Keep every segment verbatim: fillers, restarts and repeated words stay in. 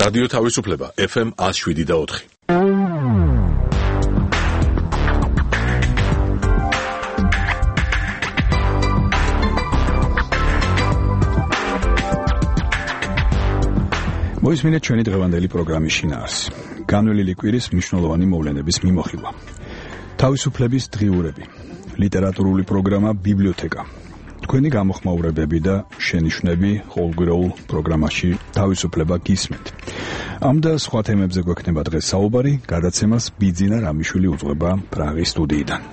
რადიო თავისუფლება ეფ ემ one oh seven და four. მოისმინეთ ჩვენი დღევანდელი პროგრამის შინაარსი. განვლილი კვირის მნიშვნელოვანი მოვლენების მიმოხილვა. თავისუფლების დღიურები. ლიტერატურული პროგრამა ბიბლიოთეკა. თქვენი გამოხმაურებები და შენიშვნები ყოველგვირეულ პროგრამაში თავისუფლება გისმენთ. ამ და სხვა თემებზე გვექნება დღეს საუბარი, გადაცემას ბიძინა რამიშვილი უძღვება პრაღის სტუდიიდან.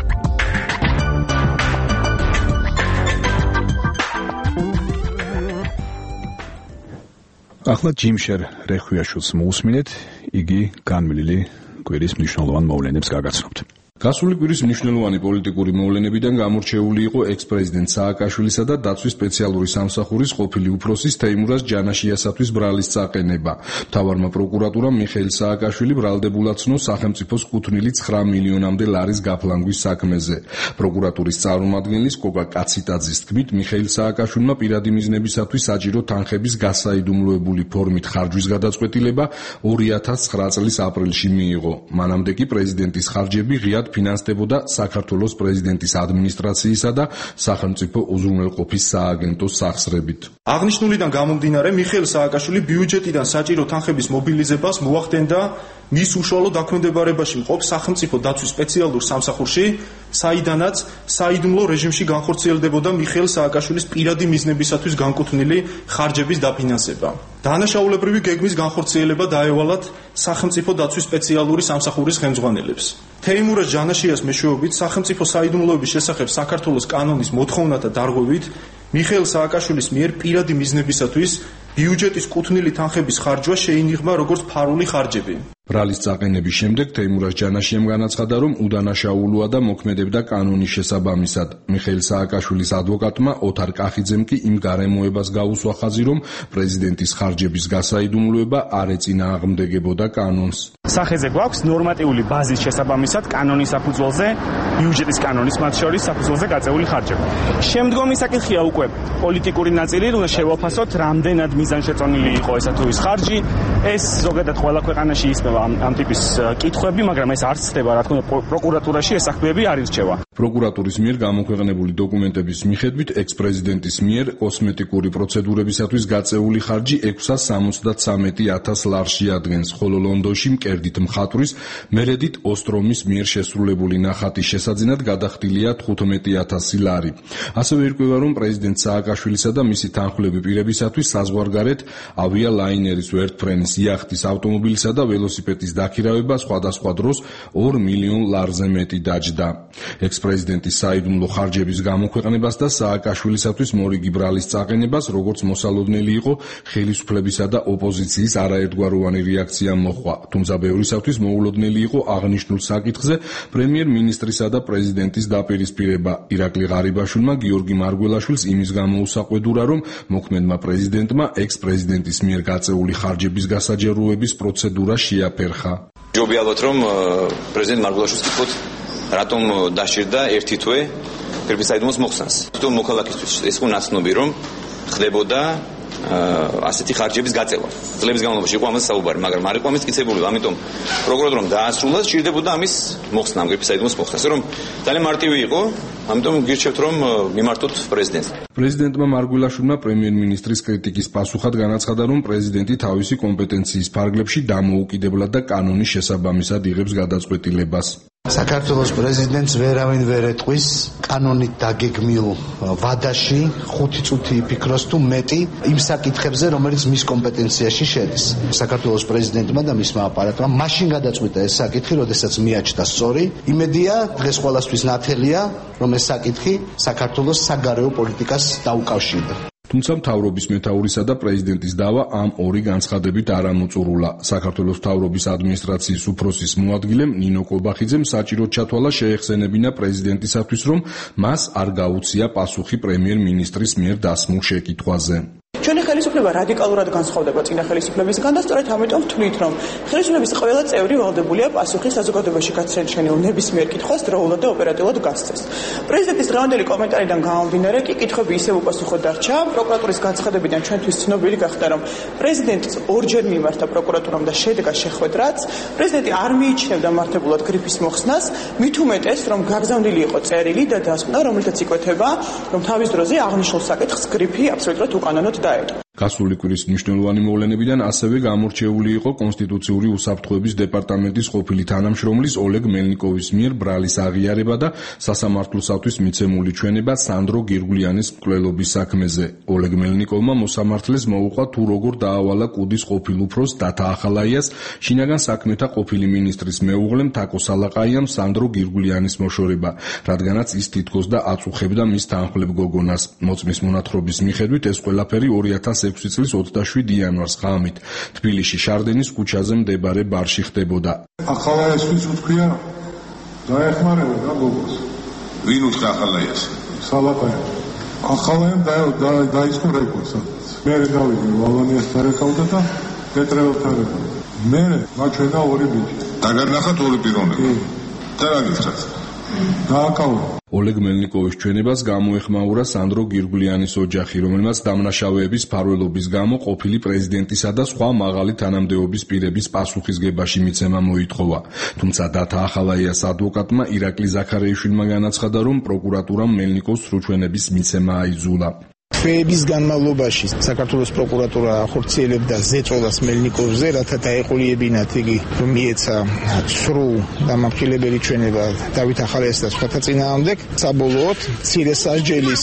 ახლა ჯიმშერ რეხვიაშვილს მოусმინეთ, იგი განვლილი კვირის მნიშვნელოვან მოვლენებს გაგაცნობთ. გასული კვირის მნიშვნელოვანი პოლიტიკური მოვლენებიდან გამორჩეული იყო ექს-პრეზიდენტ სააკაშვილისა და დაცვის სპეციალური სამსახურის ყოფილი უფროსის თეიმურაზ ჯანაშიასათვის ბრალის წაყენება. მთავარმა პროკურატურამ მიხეილ სააკაშვილი ბრალდებულად ცნო სახელმწიფოს კუთვნილი nine მილიონამდე ლარის გაფლანგვის საქმეზე. პროკურატურის წარმომადგენლის კოკა კაციტაძის თქმით, მიხეილ სააკაშვილმა პირადი მიზნებისათვის საჭირო თანხების გასაიდუმლოებული ფორმით ხარჯვის გადაწყვეტილება two thousand nine წლის აპრილში მიიღო. მანამდე კი პრეზიდენტის ხარჯები ღიად ფინანსდებოდა საქართველოს პრეზიდენტის ადმინისტრაციისა და სახელმწიფო უზრუნველყოფის სააგენტოს სახსრებით. აღნიშნულიდან გამომდინარე, მიხეილ სააკაშვილი ბიუჯეტიდან საჭირო თანხების მობილიზებას მოახდენდა მის უშუალო დაქვემდებარებაში მყოფ სახელმწიფო დაცვის სპეციალურ სამსახურში, საიდანაც საიდუმლო რეჟიმში განხორციელდებოდა მიხეილ სააკაშვილის პირადი მიზნებისათვის განკუთვნილი ხარჯების დაფინანსება. დანაშაულებრივი გეგმის განხორციელება დაევალათ სახელმწიფო დაცვის სპეციალური სამსახურის ხელმძღვანელებს. თეიმურაზ ჯანაშიას მეშვეობით სახელმწიფო საიდუმლოების შესახებ საქართველოს კანონის მოთხოვნათა დარღვევით მიხეილ სააკაშვილის მიერ პირადი მიზნებისათვის ბიუჯეტის კუთვნილი თანხების ხარჯვა შეინიღმა როგორც ფარული ხარჯები. ბრალის წაყენების შემდეგ თეიმურაზ ჯანაშიამ განაცხადა, რომ უდანაშაულოა და მოქმედებდა კანონის შესაბამისად. მიხეილ სააკაშვილის ადვოკატმა ოთარ კახიძემ კი იმ გარემოებას გაუსვა ხაზი, რომ პრეზიდენტის ხარჯების გასაიდუმლოება არ ეწინააღმდეგებოდა კანონს. სახეზე გვაქვს ნორმატიული ბაზის შესაბამისად კანონის საფუძველზე, ბიუჯეტის კანონის მათ შორის საფუძველზე გაწეული ხარჯები. შემდგომი საკითხია უკვე პოლიტიკური ნაწილი, უნდა შევაფასოთ, რამდენად მიზანშეწონილი იყო ესა თუ ის ხარჯი. ეს ზოგადად ყველა ქვეყანაში ისმევა ამ, ამ ტიპის კითხვები, მაგრამ ეს არ ცდება, რა თქმა უნდა, პროკურატურაში ეს საქმეები არ ირჩევა. პროკურატურის მიერ გამოქვეყნებული დოკუმენტების მიხედვით ექს-პრეზიდენტის მიერ კოსმეტიკური პროცედურებისათვის გაწეული ხარჯი six hundred seventy-three thousand ლარში ადგენს, ხოლო ლონდონში მკერდით მხატვრის მერედით ოსტრომის მიერ შესრულებული ნახატის შესაძინად გადახდილია fifteen thousand ლარი. ასევე ირკვევა, რომ პრეზიდენტ სააკაშვილისა და მისი თანხმლები პირებისათვის საზღვარგარეთ ავიალაინერის ვერტფრენის იახტის ავტომობილისა და ველოსიპედის დაქირავება სხვადასხვა დროს two მილიონ ლარზე მეტი დაჯდა. ექს-პრეზიდენტის საიდუმლო ხარჯების გამოქვეყნებას და სააკაშვილისათვის მორიგი ბრალის წაყენებას, როგორც მოსალოდნელი იყო, ხელისუფლებისა და ოპოზიციის არაერთგვაროვანი რეაქცია მოჰყვა. თუმცა ბევრისათვის მოულოდნელი იყო აღნიშნულ საკითხზე პრემიერ-მინისტრისა და პრეზიდენტის დაპირისპირება. ირაკლი ღარიბაშვილმა გიორგი მარგველაშვილს იმის გამო უსაყვედურა, რომ მოქმედმა პრეზიდენტმა ექს-პრეზიდენტის მიერ გაწეული ხარჯების გასაჯაროების პროცედურა შეაფერხა. ჯობია ალბათ რომ პრეზიდენტ მარგველაშვილს ვთქვით, რატომ დაშირდა ერთი თვე ფერმისაიდუმოს მოხსნას. თვითონ მოქალაქისთვის ეს იყო ნაცნობი, რომ ხდებოდა ასეთი ხარჯების გაწევა. წლების განმავლობაში იყო ამაზე საუბარი, მაგრამ არ იყო ამის მტკიცებული, ამიტომ პროკურატურამ დაასრულა, სჭირდებოდა ამის მოხსნა, ამ ფერმისაიდუმოს მოხსნა. ასე რომ ძალიან მარტივი იყო, ამიტომ გირჩევთ რომ მიმართოთ პრეზიდენტს. პრეზიდენტმა მარგველაშვილმა პრემიერ-მინისტრის კრიტიკის პასუხად განაცხადა, რომ პრეზიდენტი თავისი კომპეტენციის ფარგლებში დამოუკიდებლად და კანონის შესაბამისად იღებს გადაწყვეტილებას. საქართველოს პრეზიდენტს ვერავინ ვერ ეტყვის კანონით დაგეგმილ ვადაში ხუთი წუთი იფიქროს თუ მეტი იმ საკითხებზე, რომელიც მის კომპეტენციაში შედის. საქართველოს პრეზიდენტმა და მისმა აპარატმა მაშინ გადაწყვიტა ეს საკითხი, როდესაც მიაჩნდა სწორი. იმედია, დღეს ყველასთვის ნათელია, რომ ეს საკითხი საქართველოს საგარეო პოლიტიკას დაუკავშირდა. თუმცა მთავრობის მეთაურისა და პრეზიდენტის დავა ამ ორი განცხადებით არ ამოწურულა. საქართველოს მთავრობის ადმინისტრაციის უფროსის მოადგილემ ნინო კობახიძემ საჭიროდ ჩათვალა შეეხსენებინა პრეზიდენტისათვის, რომ მას არ გაუწია პასუხი პრემიერ-მინისტრის მიერ დასმულ შეკითხვაზე. ჩვენი ხელისუფლება რადიკალურად განსხვავდება წინა ხელისუფლებისგან და სწორედ ამიტომ ვთვლით, რომ ხელისუფლების ყველა წევრი ვალდებულია პასუხი საზოგადოებაში გაცენჩენილ ნებისმიერ კითხვას დროულად და ოპერატიულად გასცეს. პრეზიდენტის დღევანდელი კომენტარიდან გამომდინარე კი კითხვები ისევ უპასუხო დარჩა. პროკურატურის განცხადებიდან ჩვენთვის ცნობილი გახდა, რომ პრეზიდენტს ორჯერ მიმართა პროკურატურამ და შედეგა შეხვედრაც. პრეზიდენტი არ მიიჩნევდა მართებულად გრიფის მოხსნას, მით უმეტეს, რომ გაგზავნილი იყო წერილი და დასკვნა, რომელთაც იკვეთება, რომ თავის დროზე აღნიშნულ საკითხს გრიფი აბსოლუტურად უკანონოდ დაედო. გასული კვირის მნიშვნელოვანი მოვლენებიდან ასევე გამორჩეული იყო კონსტიტუციური უსაფრთხოების დეპარტამენტის ყოფილი თანამშრომლის ოლეგ მელნიკოვის მიერ ბრალის აღიარება და სასამართლოსათვის მიცემული ჩვენება სანდრო გირგულიანის მკვლელობის საქმეზე. ოლეგ მელნიკოვმა მოსამართლეს მოუყვა თუ როგორ დაავალა კუდის ყოფილ უფროს დათა ახალაიას შინაგან საქმეთა ყოფილი მინისტრის მეუღლემ თაკო სალაყაიამ სანდრო გირგულიანის მოშორება, რადგანაც ის თითქოს და აწუხებდა მის თანხმლებ გოგონას. მოწმის მონათხრობის მიხედვით ეს ყველაფერი ორი ათას ექვსი წლის ოცდაშვიდ იანვარს ღამით თბილისში შარდენის ქუჩაზე მდებარე ბარში ხდებოდა. ახალაიას ვის უთქვია? დაეხმარება და გოგოს. ვინ უთხრა ახალაიას? სალაყაია. ახალაიამ დაიწყო რეკორდს. მე დავიდი ვალანიას დარეკავდა და პეტრეველთან ერთად. მე მაჩვენა ორი ბიჭი. დაგანახათ ორი პიროვნები. და რა გითხრათ? დააკავო. ოლეგ მელნიკოვის ჩვენებას გამოეხმაურა სანდრო გირგულიანის ოჯახი, რომელმაც დამნაშავეების ფარველობის გამო ყოფილი პრეზიდენტისა და სხვა მაღალი თანამდებობის პირების პასუხისგებაში მიცემა მოითხოვა. თუმცა დათა ახალაიას ადვოკატმა ირაკლი ზაქარეიშვილმა განაცხადა, რომ პროკურატურამ მელნიკოვს სრუჩვენების მიცემა აიძულა. თვეების განმავლობაში საქართველოს პროკურატურა ახორციელებდა ზეწოლას მელნიკოვზე, რათა დაეყოლიებინათ იგი, რომ მიეცა სრულ დამამხილებელი ჩვენება დავით ახალაიას და სხვათა წინააღმდეგ. საბოლოოდ მცირე სასჯელის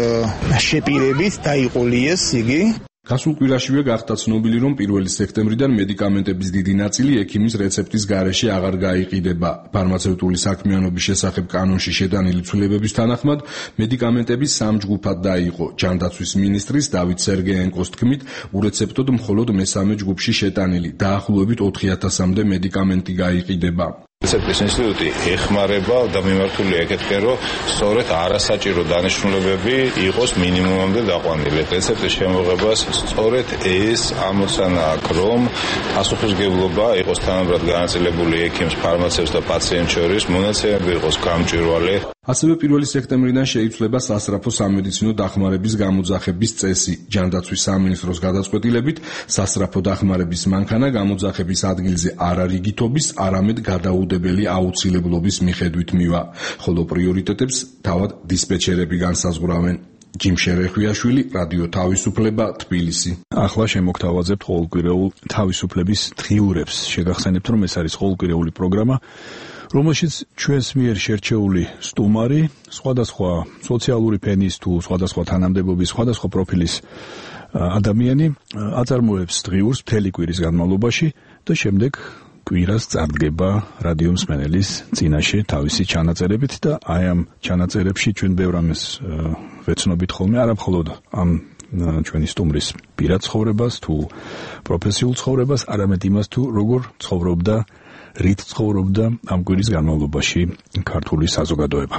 შეპირებით დაიყოლიეს იგი. გასულ კვირაშივე გახდა ცნობილი, რომ პირველი სექტემბრიდან მედიკამენტების დიდი ნაწილი ექიმის რეცეპტის გარეშე აღარ გაიყიდება. ფარმაცევტული საქმიანობის შესახებ კანონში შეტანილი ცვლილებების თანახმად, მედიკამენტები სამ ჯგუფად დაიყო. ჯანდაცვის მინისტრის დავით სერგეენკოს თქმით, ურეცეპტოდ მხოლოდ მესამე ჯგუფში შეტანილი, დაახლოებით ოთხი ათასამდე მედიკამენტი გაიყიდება. რეცეპტის ინსტიტუტი ეხმარება და მიმართულია ეკეთქენ, რომ სწორედ არასაჭირო დანიშნულებები იყოს მინიმუმამდე დაყვანილი. რეცეპტის შემოღებას სწორედ ეს ამოცანა აქვს, რომ პასუხისმგებლობა იყოს თანაბრად განაწილებული ექიმს, ფარმაცევტს და პაციენტს შორის, მონაცემები იყოს გამჭვირვალე. ასევე პირველი სექტემბრიდან შეიცვლება სასწრაფო სამედიცინო დახმარების გამოძახების წესი. ჯანდაცვის სამინისტროს გადაწყვეტილებით სასწრაფო დახმარების მანქანა გამოძახების ადგილზე არა რიგითობის, არამედ გადაუდებელი აუცილებლობის მიხედვით მივა, ხოლო პრიორიტეტებს თავად დისპეჩერები განსაზღვრავენ. ჯიმშე რეხვიაშვილი, რადიო თავისუფლება, თბილისი. ახლა შემოგთავაზებთ ყოველკვირეულ თავისუფლების დღიურებს. შეგახსენებთ, რომ ეს არის ყოველკვირეული პროგრამა, რომელშიც ჩვენს მიერ შერჩეული სტუმარი, სხვადასხვა სოციალური ფენის თუ სხვადასხვა თანამდებობის, სხვადასხვა პროფილის ადამიანი აწარმოებს დღიურს მთელი კვირის განმავლობაში და შემდეგ კვირას წარდგება რადიო მსმენელის წინაშე თავისი ჩანაწერებით და აი ამ ჩანაწერებში ჩვენ ბევრ ამას ვეცნობით ხოლმე, არა მხოლოდ ამ ჩვენი სტუმრის პირად ცხოვრებას თუ პროფესიულ ცხოვრებას, არამედ იმას თუ როგორ ცხოვრობდა, რით ცხოვრობდა ამ კვირის განმავლობაში ქართული საზოგადოება.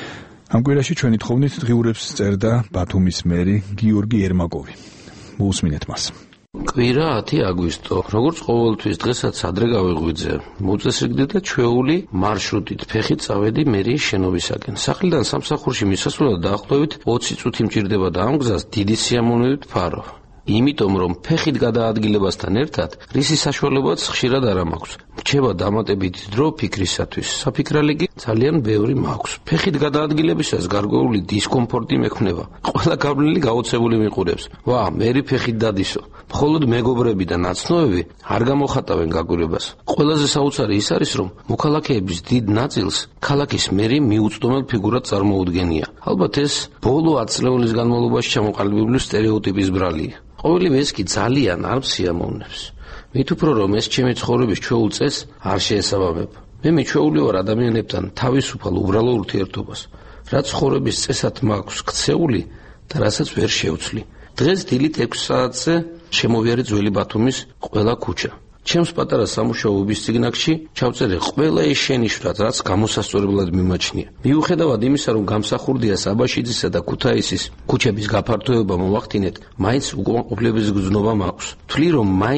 ამ კვირაში ჩვენი თხოვნით დღიურებს წერდა ბათუმის მერი გიორგი ერმაკოვი. მოусმინეთ მას. კვირა ათი აგვისტო. როგორც ყოველთვის დღესაც ადრე გავიღვიძე. მოწესრიგდი და ჩვეული მარშრუტით ფეხით წავედი მერიის შენობისაკენ. სახლიდან სამსახურში მისასვლელად დაახლოებით ოცი წუთი მჭირდება და ამ გზას დიდი სიამოვნებით ვფარო. იმიტომ რომ ფეხით გადაადგილებასთან ერთად რისი საშუალებაც ხშირად არ მაქვს. რჩება დამატებითი დრო ფიქრისათვის. საფიქრალი კი ძალიან ბევრი მაქვს. ფეხით გადაადგილებისას გარკვეული დისკომფორტი მექმნება. ყველა გავლილი გაოცებული მიყურებს. ვა, მერი ფეხით დადისო. მხოლოდ მეგობრები და ნაცნობები არ გამოხატავენ გაკვირებას. ყველაზე საოცარი ის არის, რომ მოქალაქეების დიდ ნაწილს ქალაქის მერი მიუწვდომელ ფიგურად წარმოუდგენია. ალბათ ეს ბოლო ათი წლების განმავლობაში ჩამოყალიბებული სტერეოტიპის ბრალია. ყოველივე ეს კი ძალიან არ მსიამოვნებს. მით უფრო რომ ეს ჩემი ცხოვრების ჩვეულ წესს არ შეესაბამება. მე მიჩვეული ვარ ადამიანებთან თავისუფალ უბრალო ურთიერთობას, რაც ცხოვრების წესად მაქვს ქცეული და რასაც ვერ შევცვლი. დღეს დილით ექვსი საათზე შემოვიარე ძველი ბათუმის ყველა ქუჩა. ჩემს პატარა სამუშაო უბისწიგნაკში ჩავწერე ყველა ის შენიშვნად, რაც გამოსასწორებლად მიმაჩნია. მიუხედავად იმისა, რომ გამსახურდია საბაშიძისა და ქუთაისის ქუჩების გაფართოება მოვახდინეთ, მაინც უკმაყოფილების გზნობა მაქვს. თვლი, რომ მაინც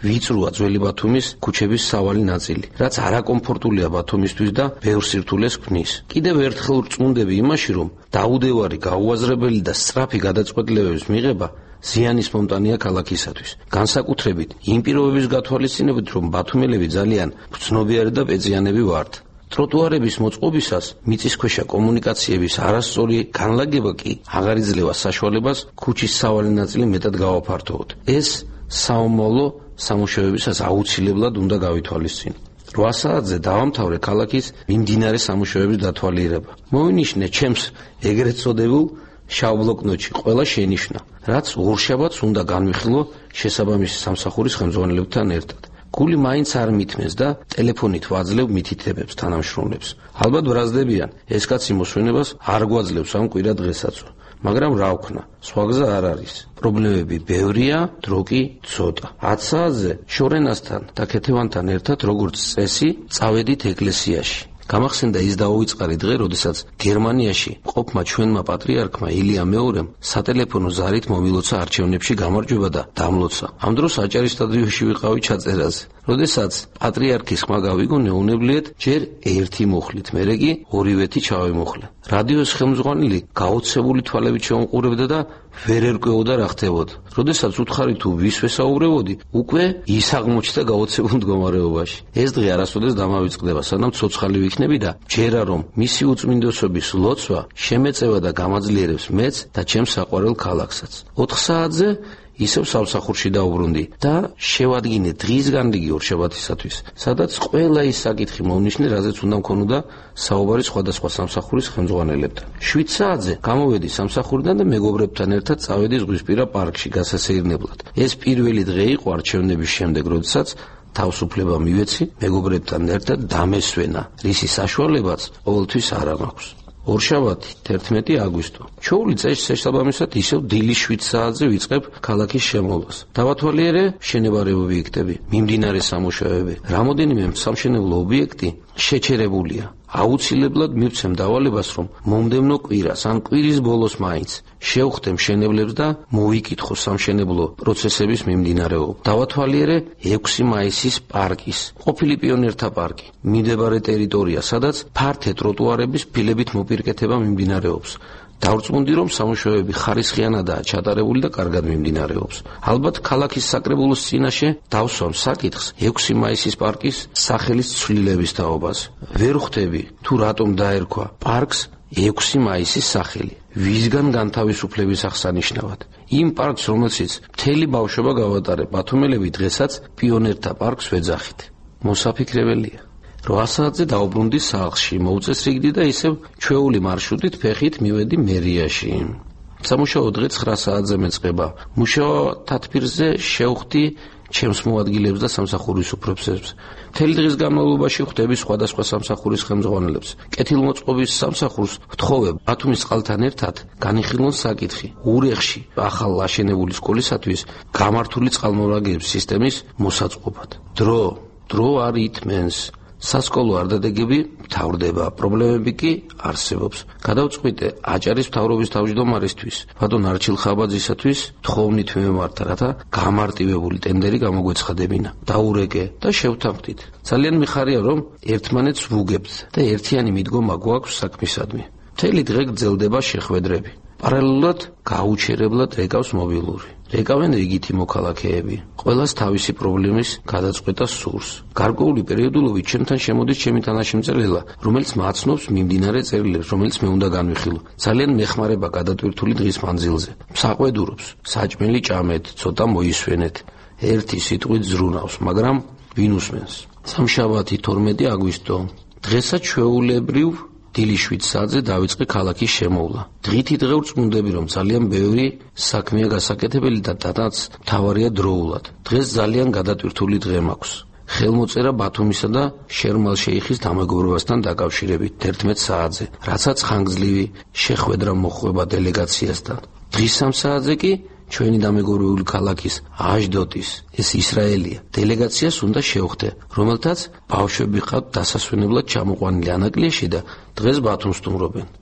ვიწროა ძველი ბათუმის ქუჩების სავალი ნაწილი, რაც არაკომფორტულია ბათუმისთვის და ბევრ სირთულეს ქმნის. კიდევ ერთხელ ვწმუნდები იმაში, რომ დაუდევარი, გაუაზრებელი და სწრაფი გადაწყვეტილებების მიღება ზიანის მომტანია ქალაქისათვის. განსაკუთრებით იმ პირობების გათვალისწინებით, რომ ბათუმელები ძალიან გრძნობიარე და პეწიანები ვართ. ტროტუარების მოწყობისას მიწისქვეშა კომუნიკაციების არასწორი განლაგება კი აღარ იძლევა საშუალებას ქუჩის სავალი ნაწილი მეტად გავაფართოვოთ. ეს საომავლო სამუშაოებისას აუცილებლად უნდა გავითვალისწინო. რვა საათზე დავამთავრე ქალაქის მიმდინარე სამუშაოების დათვალიერება. მოვინიშნე ჩემს ეგრეთ წოდებულ შავ ბლოკნოტში ყველა შენიშვნა, რაც ორშაბათს უნდა განვიხილო შესაბამისი სამსახურის ხელმძღვანელებთან ერთად. გული მაინც არ მithმეს და ტელეფონით ვაძლევ მითითებებს თანამშრომლებს. ალბათ ბრაზდებიან, ეს კაცი მოსვენებას არ გვაძლევს ამ კვირა დღესაც. მაგრამ რა ვქნა, სხვა გზა არ არის. პრობლემები ბევრია, დრო კი ცოტა. ათ საათზე შორენასთან და ქეთევანთან ერთად როგორც წესი წავედით ეკლესიაში. გამახსენდა ის დაუვიწყარი დღე, როდესაც გერმანიაში ყოფმა ჩვენმა პატრიარქმა ილია მეორემ სატელეფონო ზარით მომილოცა არჩევნებში გამარჯვება და დამლოცა. ამ დროს აჭარის სტადიონში ვიყავი ჩაწერაზე. როდესაც პატრიარქის ხმა გავიგონე, უნებლიეთ ჯერ ერთი მოხლით, მერე კი ორივეთი ჩავემოხლე. რადიოს ხელმძღვანელი გაოცებული თვალებით შეუმყურებდა და ვერ ერკვეოდა რა ხდებოდა. როდესაც უთხარი თუ ვის ვესაუბრებოდი, უკვე ის აღმოჩნდა გაოცებულ მდგომარეობაში. ეს დღე არასოდეს დამავიწყდება, სანამ ცოცხალი ვიქნები და ჯერა რომ მისი უწმინდესობის ლოცვა შემეწევა და გამაძლიერებს მეც და ჩემს საყვარელ ქალაქსაც. ოთხ საათზე ისევ სამსახურში დავუბრუნდი და შევადგინე დღის განრიგი ორშაბათისათვის, სადაც ყველა ის საკითხი მოვნიშნე, რაზეც უნდა მქონოდა საუბარი სხვადასხვა სამსახურის ხელმძღვანელებთან. შვიდ საათზე გამოვედი სამსახურიდან და მეგობრებთან ერთად წავედი ზღვისპირა პარკში გასასეირნებლად. ეს პირველი დღე იყო არჩევნების შემდეგ, როდესაც თავისუფლება მივეცი, მეგობრებთან ერთად დამესვენა, რისი საშუალებაც ყოველთვის არ მაქვს. ორშაბათი თერთმეტი აგვისტო. ჩვეული წესს შესაბამისად ისევ დილის შვიდ საათზე ვიწყებ ქალაქის შემოვლას. დავათვალიერე შენებარე ობიექტები, მიმდინარე სამუშაოები. რამოდენიმე სამშენებლო ობიექტი შეჩერებულია. აუცილებლად მივცემ დავალებას, რომ მომდევნო კვირას ან კვირის ბოლოს მაინც შევხვდე მშენებლებს და მოვიკითხო სამშენებლო პროცესების მიმდინარეობა. დავათვალიერე ექვსი მაისის პარკის, ყოფილი პიონერთა პარკი, მიმდებარე ტერიტორია, სადაც ფართე ტროტუარების ფილებით მოპირკეთება მიმდინარეობს. დავწმუნდი, რომ სამუშაოები ხარისხიანადაა ჩატარებული და კარგად მიმდინარეობს. ალბათ ქალაქის საკრებულოს წინაშე დავსვამ საკითხს ექვსი მაისის პარკის სახელის ცვლილების თაობას. ვერ ხვდები თუ რატომ დაერქვა პარკს ექვსი მაისის სახელი, ვისგან განთავისუფლების აღსანიშნავად. იმ პარკს, რომელშიც მთელი ბავშვობა გავატარე, ბათუმელები დღესაც პიონერთა პარკს ვეძახით. მოსაფიქრებელია. რვა საათზე დავუბრუნდი სახლში, მოვუწესრიგდი და ისევ ჩვეული მარშრუტით ფეხით მივედი მერიაში. სამუშაო დღე ცხრა საათზე მეწყება. მუშაო თათბირზე შევხვდი ჩემს მოადგილეებს და სამსახურის უფროსებს. მთელი დღის განმავლობაში ხვდები სხვადასხვა სამსახურის ხელმძღვანელებს. კეთილმოწყობის სამსახურს ვთხოვებ ბათუმის წყალთან ერთად განიხილონ საკითხი ურეხში ახალ აშენებული სკოლისათვის გამართული წყალმომრაგების სისტემის მოსაწყობად. დრო, დრო არ ითმენს. სასკოლო არდადეგები მთავრდება, პრობლემები კი არსებობს. გადავწყვიტე აჭარის მთავრობის თავმჯდომარისთვის, ბატონ არჩილ ხაბაძისათვის თხოვნით მიმართა, რათა გამარტივებული ტენდერი გამოგვეცხადებინა. დაურეკე და შევთანხმდით. ძალიან მიხარია, რომ ერთმანეთს ვუგებთ და ერთიანი მიდგომა გვაქვს საქმისადმი. მთელი დღე გრძელდება შეხვედრები. პარალელურად გაუჩერებლად რეკავს მობილური. რეკავენ რიგითი მოქალაქეები. ყველას თავისი პრობლემის გადაწყვეტა სურს. გარკვეული პერიოდულობით ჩემთან შემოდის ჩემი თანაშემწელა, რომელიც მაცნობს მიმდინარე წერილებს, რომელიც მე უნდა განვიხილო. ძალიან მეხმარება გადატვირთული დღის მანძილზე. საყვედურობს, საჭმელი ჭამეთ, ცოტა მოისვენეთ. ერთი სიტყვით ზრუნავს, მაგრამ ვინ უსმენს? სამშაბათი თორმეტი აგვისტო. დღესაც ჩვეულებრივ დილის შვიდ საათზე დავიწყე ქალაქის შემოვლა. დღითი დღე ვწმუნდები, რომ ძალიან ბევრი საქმეა გასაკეთებელი და დადაც მთავარია დროულად. დღეს ძალიან გადატვირთული დღე მაქვს. ხელმოწერა ბათუმისა და შერმალ შეიხის დამეგობრებასთან დაკავშირებით თერთმეტ საათზე, რასაც ხანგრძლივი შეხვედრა მოხვება დელეგაციასთან. დღის სამ საათზე კი ჩვენი დამეგობრებული ქალაქის აჟდოტის, ეს ისრაელია, დელეგაციას უნდა შევხვდე, რომელთაც ბავშვები ყავთ დასასვენებლად ჩამოყვანილი ანაკლიაში და დღეს ბათუმს სტუმრობენ.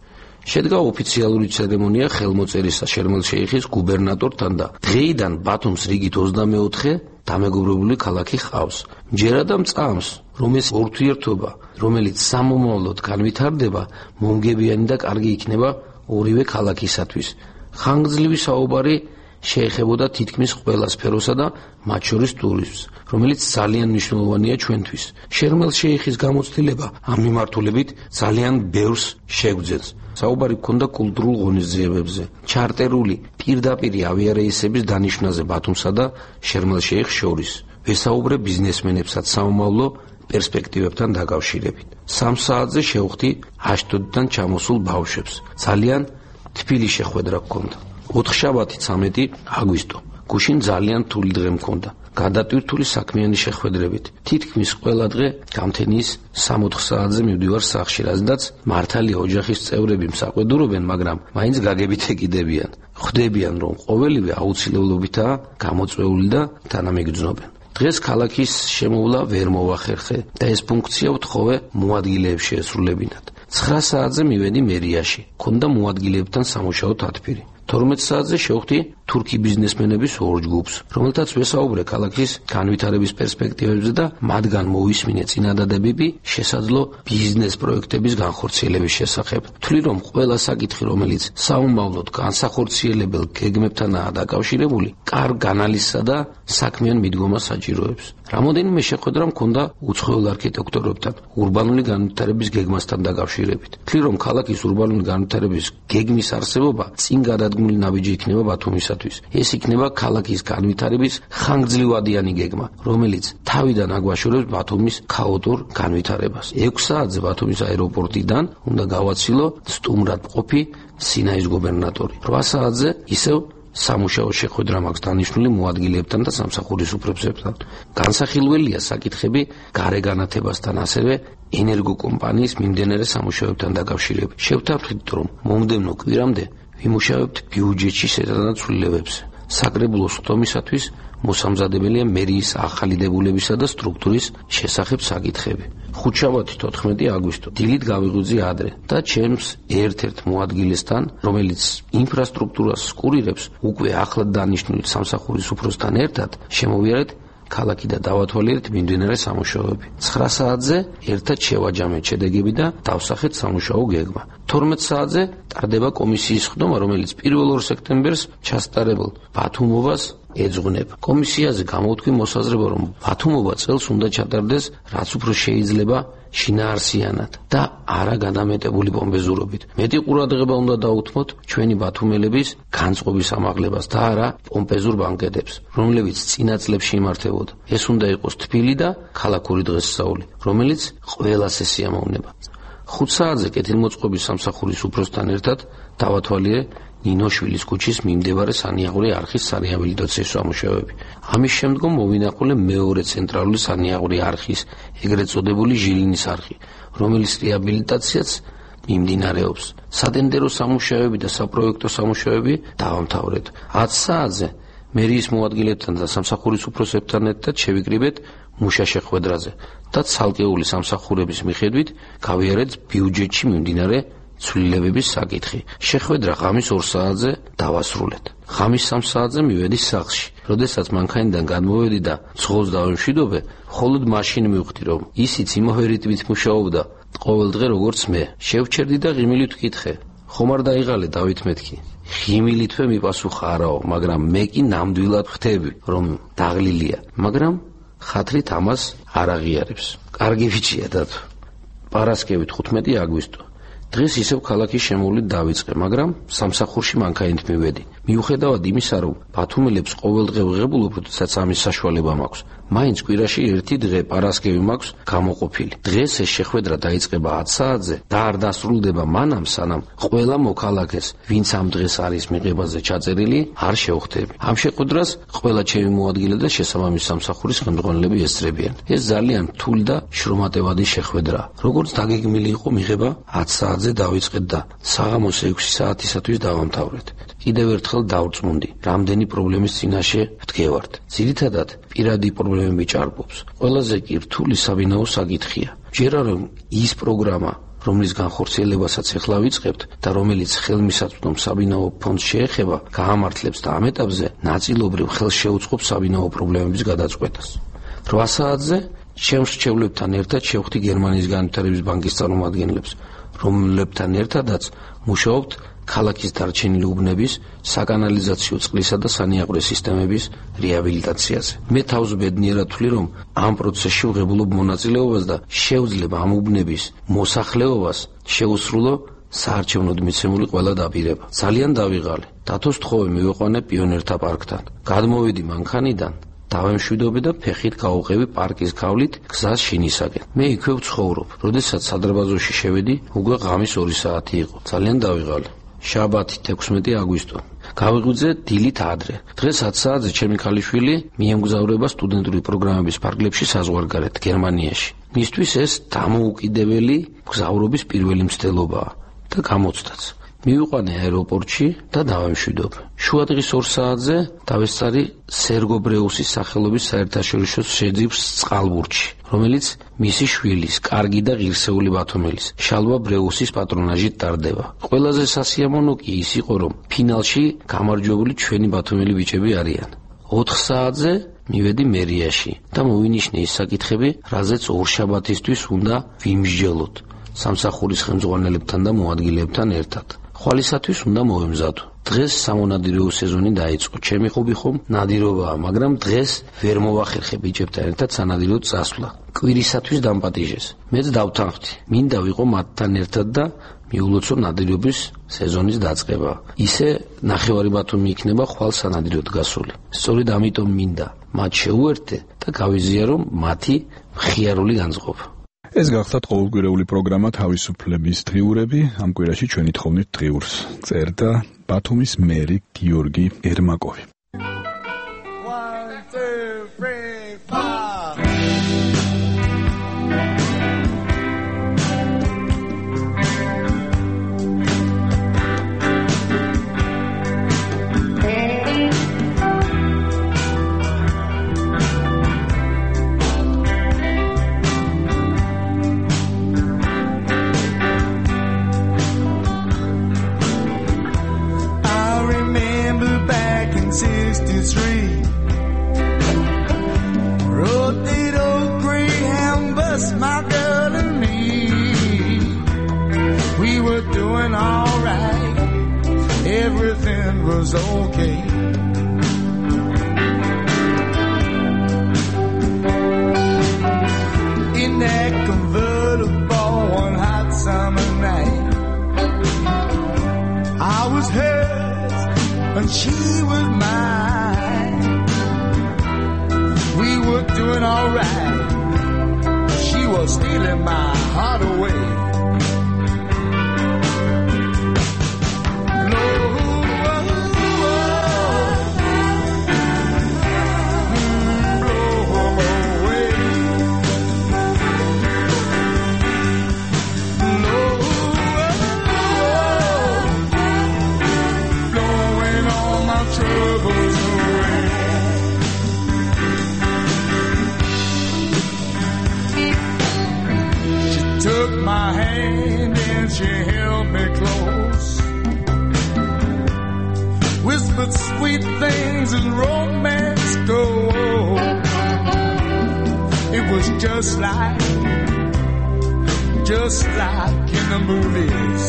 შედგა ოფიციალური ცერემონია ხელმოწერისა შერმელ-შეიხის გუბერნატორთან და დღეიდან ბათუმს რიგით ოცდამეოთხე დამეგობრებული ქალაქი ჰყავს. მჯერა და მწამს, რომელიც ურთიერთობა, რომელიც სამომავლოდ განვითარდება, მომგებიანი და კარგი იქნება ორივე ქალაქისათვის. ხანგრძლივი საუბარი შეეხებოდა თითქმის ყველა სფეროსა და მათ შორის ტურიზმს, რომელიც ძალიან მნიშვნელოვანია ჩვენთვის. შერმელ-შეიხის გამოცდილება ამ მიმართულებით ძალიან ბევრს შეგვძენს. საუბარი ჰქონდა კულტურულ ღონისძიებებზე, ჩარტერული პირდაპირი ავიარეისების დანიშვნაზე ბათუმსა და შერმელ-შეიხს შორის. ვესაუბრე ბიზნესმენებსაც სამომავლო პერსპექტივებთან დაკავშირებით. სამ საათზე შევხვდი აშდოდიდან ჩამოსულ ბავშვებს. ძალიან თბილი შეხვედრა ჰქონდა. ოთხშაბათი ცამეტი აგვისტო. გუშინ ძალიან რთული დღე მქონდა. გადატვირთული საქმიანი შეხვედრებით. თითქმის ყველა დღე გამთენის სამოთხ საათზე მივდივარ სახლში, რაზედაც მართალი ოჯახის წევრები მსაყვედურობენ, მაგრამ მაინც გაგებით ეკიდებიან. ხვდებიან, რომ ყოველივე აუცილებლობითაა გამოწვეული და თანამეგრძნობენ. დღეს ქალაქის შემოვლა ვერ მოვახერხე და ეს ფუნქცია ვთხოვე მოადგილეებს შეესრულებინათ. ცხრა საათზე მივედი მერიაში. ქონდა მოადგილეებთან სამუშაო თათბირი. თორმეტ საათზე შევხვდი თურქი ბიზნესმენების ორ ჯგუფს, რომელთაც ვესაუბრე ქალაქის განვითარების პერსპექტივებზე და მათგან მოვისმინე წინადადებები შესაძლო ბიზნეს პროექტების განხორციელების შესახებ. ვთვლი, რომ ყველა საკითხი, რომელიც საომავლოდ განსახორციელებელ გეგმებთანაა დაკავშირებული, კარგ ანალიზსა და საქმიან მიდგომას საჭიროებს. რამოდენიმე შეხვედრა მქონდა უცხოელ არქიტექტორებთან, ურბანული განვითარების გეგმასთან დაკავშირებით. ვთვლი, რომ ქალაქის ურბანული განვითარების გეგმის არსებობა წინ გადადგმული ნაბიჯი იქნება ბათუმისათვის. ეს იქნება ქალაქის განვითარების ხანგრძლივადიანი გეგმა, რომელიც თავიდან აგვაშორებს ბათუმის ქაოტურ განვითარებას. ექვს საათზე ბათუმის აეროპორტიდან უნდა გავაცილო სტუმრად მყოფი სინაის გუბერნატორი. რვა საათზე ისევ სამუშაო შეხვედრა მაქვს დანიშნული მოადგილეებთან და სამსახურის უფროსებთან. განსახილველია საკითხები გარე განათებასთან, ასევე ენერგოკომპანიის მიმდევნარე სამუშაოებთან დაკავშირებით. შევთანხმდით, რომ მომდევნო კვირამდე ვიმუშავებთ ბიუჯეტში შეტანილ ცვლილებებზე. საკრებულოს ხდომისათვის მოსამზადებელია მერიის ახალი დებულებისა და სტრუქტურის შესახებ საკითხები. ხუთშაბათი თოთხმეტი აგვისტო დილით გავიღვიძე ადრე და ჩემს ერთ-ერთ მოადგილესთან, რომელიც ინფრასტრუქტურას სკურირებს, უკვე ახლად დანიშნული სამსახურის უფროსთან ერთად შემოვიარეთ ქალაქი და დავათვალიერეთ მიმდინარე სამუშაოები. ცხრა საათზე ერთად შევაჯამეთ შედეგები და დავსახეთ სამუშაო გეგმა. თორმეტ საათზე ტარდება კომისიის ხდომა, რომელიც პირველ ორ სექტემბერს ჩასტარებულ ბათუმობას ეძღვნება. კომისიაზე გამოვთქვი მოსაზრება, რომ ბათუმობა წელს უნდა ჩატარდეს, რაც უფრო შეიძლება შინაარსიანად და არა გადამეტებული პომპეზურობით. მეტი ყურადღება უნდა დაუთმოთ ჩვენი ბათუმელების განწყობის ამაღლებას და არა პომპეზურ ბანკეტებს, რომლებიც წინა წლებში იმართებოდა. ეს უნდა იყოს თბილი და ქალაქური დღესასწაული, რომელიც ყველას ესიამოვნება. ხუთ საათზე კეთილმოწყობის სამსახურის უფროსთან ერთად დავათვალიერე ნინოშვილის ქუჩის მიმდებარე სანიაღური არხის სარეაბილიტაციო სამუშაოები. ამის შემდგომ მოვინახულე მეორე ცენტრალური სანიაღური არხის, ეგრეთ წოდებული ჟილინის არხი, რომელიც რეაბილიტაციაც მიმდინარეობს. სატენდერო სამუშაოები და საპროექტო სამუშაოები დავამთავრეთ. ათ საათზე მერიის მოადგილეებთან და სამსახურის უფროსებთან ერთად შევიკრიბეთ მუშა შეხვედრაზე და ცალკეული სამსახურების მიხედვით გავიარეთ ბიუჯეტში მიმდინარე ცვლილებების საკითხი. შეხვედრა ღამის ორ საათზე დავასრულეთ. ღამის სამ საათზე მივედი სახლში. როდესაც მანქანიდან გადმოვედი და მძღოლს დავემშვიდობე, მხოლოდ მაშინ მივხვდი, რომ ისიც იმავე რიტმით მუშაობდა ყოველ დღე როგორც მე. შევჩერდი და ღიმილით ვკითხე: ხომ არ დაიღალე დავით მეთქი? ღიმილითვე მიპასუხა: არაო, მაგრამ მე კი ნამდვილად ხვდები, რომ დაღლილია, მაგრამ ხათრით ამას არ აღიარებს. კარგი ვიჭია დათო. პარასკევით ხუთმეტი აგვისტო დღეს ისევ ქალაქის შემოვლით დავიწყე, მაგრამ სამსახურში მანქანით მივედი. მიუხედავად იმისა, რომ ბათუმელებს ყოველდღე ვღებულობ, როდესაც ამის საშუალება მაქვს, მაინც კვირაში ერთი დღე პარასკევი მაქვს გამოყოფილი. დღეს ეს შეხვედრა დაიწყება ათ საათზე და არ დასრულდება მანამ, სანამ ყველა მოქალაქეს, ვინც ამ დღეს არის მიღებაზე ჩაწერილი, არ შევხვდები. ამ შეხვედრას ყველა ჩემი მოადგილე და შესაბამის სამსახურის ხელმძღვანელები ესწრებიან. ეს ძალიან რთული და შრომატევადი შეხვედრაა. როგორც დაგეგმილი იყო მიღება ათ საათზე დავიწყეთ და საღამოს ექვსი საათისათვის დავამთავრეთ. კიდევ ერთხელ დავწმუნდი, რამდენი პრობლემის წინაშე ვდგევართ. ძირითადად პირადი პრობლემები ჭარბობს. ყველაზე კი რთული საბინაო საკითხია. ჯერა რომ ის პროგრამა, რომლის განხორციელებასაც ეხლა ვიწყებთ და რომელიც ხელმისაწვდომ საბინაო ფონდს შეეხება, გაამართლებს და ამ ეტაპზე ნაწილობრივ ხელს შეუწყობს საბინაო პრობლემების გადაწყვეტას. რვა საათზე ჩემს რჩევლებთან ერთად შევხვდი გერმანიის განვითარების ბანკის წარმომადგენლებს, რომლებთან ერთადაც მუშაობთ ქალაქის დარჩენილი უბნების, საკანალიზაციო წყლისა და სანიაყვრე სისტემების რეაბილიტაციაზე. მე თავს ბედნიერად ვთვლი, რომ ამ პროცესში ვღებულობ მონაწილეობას და შევძლებ ამ უბნების მოსახლეობას შეუსრულო საარჩევნოდ მიცემული ყველა დაპირება. ძალიან დავიღალე. დათოს თხოვე მივიყვანე პიონერთა პარკთან. გადმოვედი მანქანიდან, დავემშვიდობე და ფეხით გავუყევი პარკის გავლით გზას შინისაკენ. მე იქვე ვცხოვრობ. როდესაც სადარბაზოში შევედი, უკვე ღამის ორი საათი იყო. ძალიან დავიღალე. შაბათი ექვსმეტი აგვისტო. გავიღვიძე დილით ადრე. დღეს ათ საათზე ჩემი ქალიშვილი მიემგზავრება სტუდენტური პროგრამების ფარგლებში საზღვარგარეთ გერმანიაში. მისთვის ეს დამოუკიდებელი მგზავრობის პირველი მცდელობაა და გამოცდაც. მივიყვანე აეროპორტში და დავემშვიდობ. შუადღის ორ საათზე დავესწარი სერგო ბრეუსის სახელობის საერთაშორისო შეძივს წყალბურთში, რომელიც მისი შვილის, კარგი და ღირსეული ბათუმელის, შალვა ბრეუსის პატრონაჟით ტარდება. ყველაზე სასიამოვნო კი ის იყო, რომ ფინალში გამარჯვებული ჩვენი ბათუმელი ბიჭები არიან. ოთხ საათზე მივედი მერიაში და მოვინიშნე ის საკითხები, რაზეც ორშაბათისთვის უნდა ვიმსჯელოთ სამსახურის ხელმძღვანელებთან და მოადგილეებთან ერთად. ხვალისათვის უნდა მოვემზადო. დღეს სამონადირეო სეზონი დაიწყო. ჩემი ხობი ხომ ნადირობაა, მაგრამ დღეს ვერ მოვახერხე ბიჭებთან ერთად სანადიროდ წასვლა. კვირისათვის დამპატიჟეს. მეც დავთანხმდი. მინდა ვიყო მათთან ერთად და მიულოცო ნადირობის სეზონის დაწყება. ისე ნახევარი ბათუმი იქნება ხვალ სანადიროდ გასული. სწორედ ამიტომ მინდა მათ შეუერთდე და გავიზიარო მათი მხიარული განწყობა. ეს გახლავთ ყოველკვირეული პროგრამა თავისუფლების დღიურები. ამ კვირაში ჩვენ ითხოვნით დღიურს. წერდა ბათუმის მერი გიორგი ერმაკოვი. Was okay. In that convertible one hot summer night, I was hers and she was mine. We were doing all right. She was stealing my heart away. She held me close, whispered sweet things as romance goes. It was just like, just like in the movies.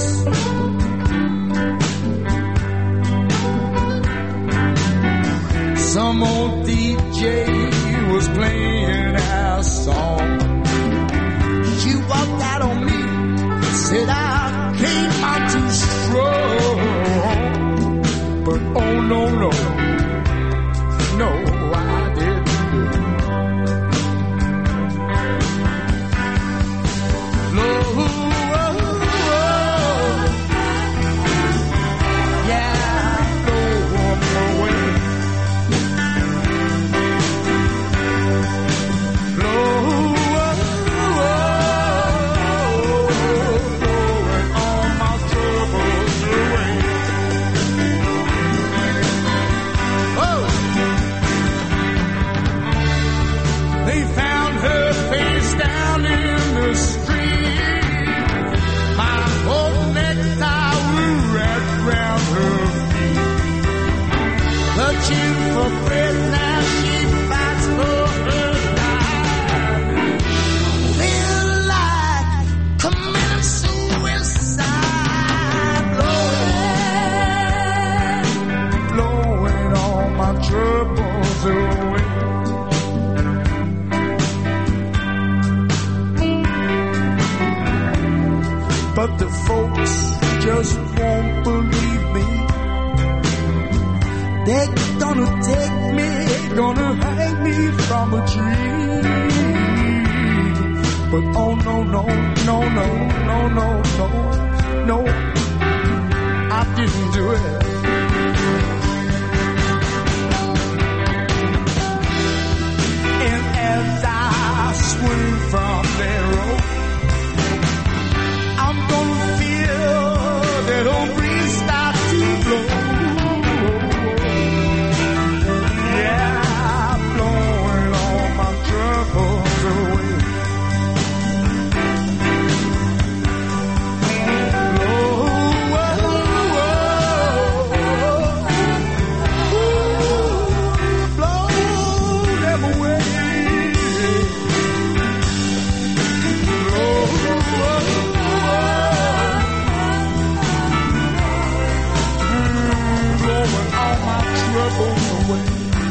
Some old D J was playing our song. She walked out on me, said I came out too strong, but oh no, no, no, I didn't. No, oh, oh, yeah, no, no way. No, a prisoner, she fights for her life. Feel like committing suicide, blowing, blowing all my troubles away. But the folks just won't believe me. They're gonna take me, gonna hang me from a tree. But oh no, no, no, no, no, no, no, no, I didn't do it. And as I swing from their rope, I'm gonna feel that old breeze start to blow. Yeah, blowing all my troubles away. Blow, oh, oh, oh, blow them away. Troubles away.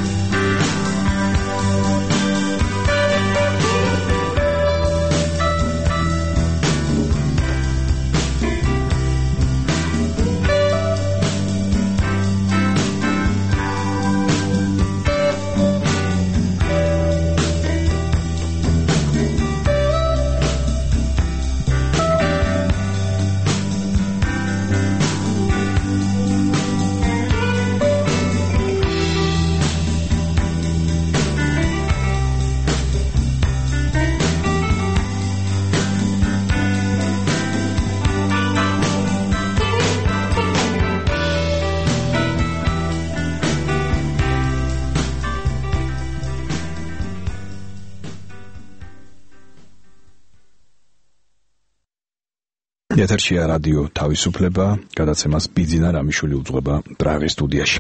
ეთერშია რადიო თავისუფლება, გადაცემას ბიძინა რამიშვილი უძღვება პრაღის სტუდიაში.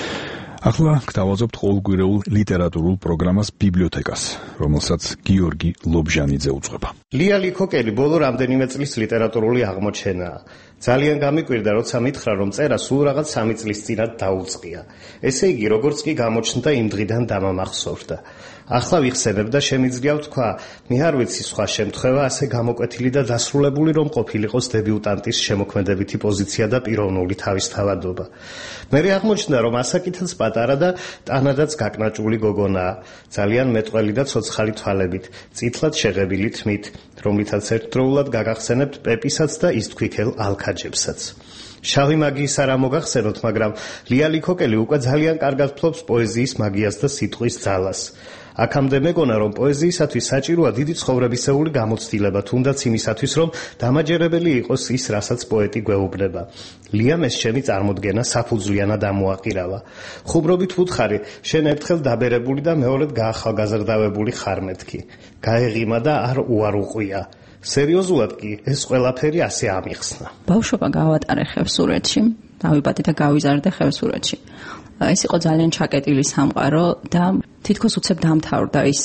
ახლა გთავაზობთ ყოველკვირეულ ლიტერატურულ პროგრამას ბიბლიოთეკას, რომელსაც გიორგი ლობჟანიძე უძღვება. ლია ლიქოკელი ბოლო რამდენიმე წლის ლიტერატურული აღმოჩენაა. ძალიან გამიკვირდა, როცა მითხრა, რომ წერა სულ რაღაც სამი წლის წინათ დაუწყია. ესე იგი, როგორც კი გამოჩნდა, იმ დღიდან დამამახსოვრდა. ახლა ვიხსენებ და შემიძლია ვთქვა, მე არ ვიცი სხვა შემთხვევა ასე გამოკვეთილი და დასრულებული რომ ყოფილიყოს დებიუტანტის შემოქმედებითი პოზიცია და პიროვნული თავისთავადობა. მე აღმოჩნდა, რომ ასაკითაც პატარა და ტანადაც გაკნაჭული გოგონაა, ძალიან მეტყველი და ცოცხალი თვალებით, წითლად შეღებილი თმით, რომლითაც ერთდროულად გაგახსენებთ პეპისაც და ისთქვიქელ ალქაჯებსაც. შავი მაგიის არ ამოგახსენოთ, მაგრამ ლია ლიქოკელი უკვე ძალიან კარგად ფლობს პოეზიის მაგიას და სიტყვის ძალას. აქამდე მეგონა, რომ პოეზიისათვის საჭიროა დიდი ცხოვრებისეული გამოცდილება, თუნდაც იმისათვის, რომ დამაჯერებელი იყოს ის, რასაც პოეტი გვეუბნება. ლიამ ეს ჩემი წარმოდგენა საფუძვლიანად ამოაყირავა. ხუმრობით ვუთხარი, შენ ერთხელ დაბერებული და მეორედ გაახალგაზრდავებული ხარ მეთქი. გაეღიმა და არ უარუყვია. სერიოზულად კი ეს ყველაფერი ასე ამიხსნა. ბავშვობა გავატარე ხევსურეთში, დავიბადე და გავიზარდე ხევსურეთში. ეს იყო ძალიან ჩაკეტილი სამყარო და თითქოს უცებ დამთავრდა ის,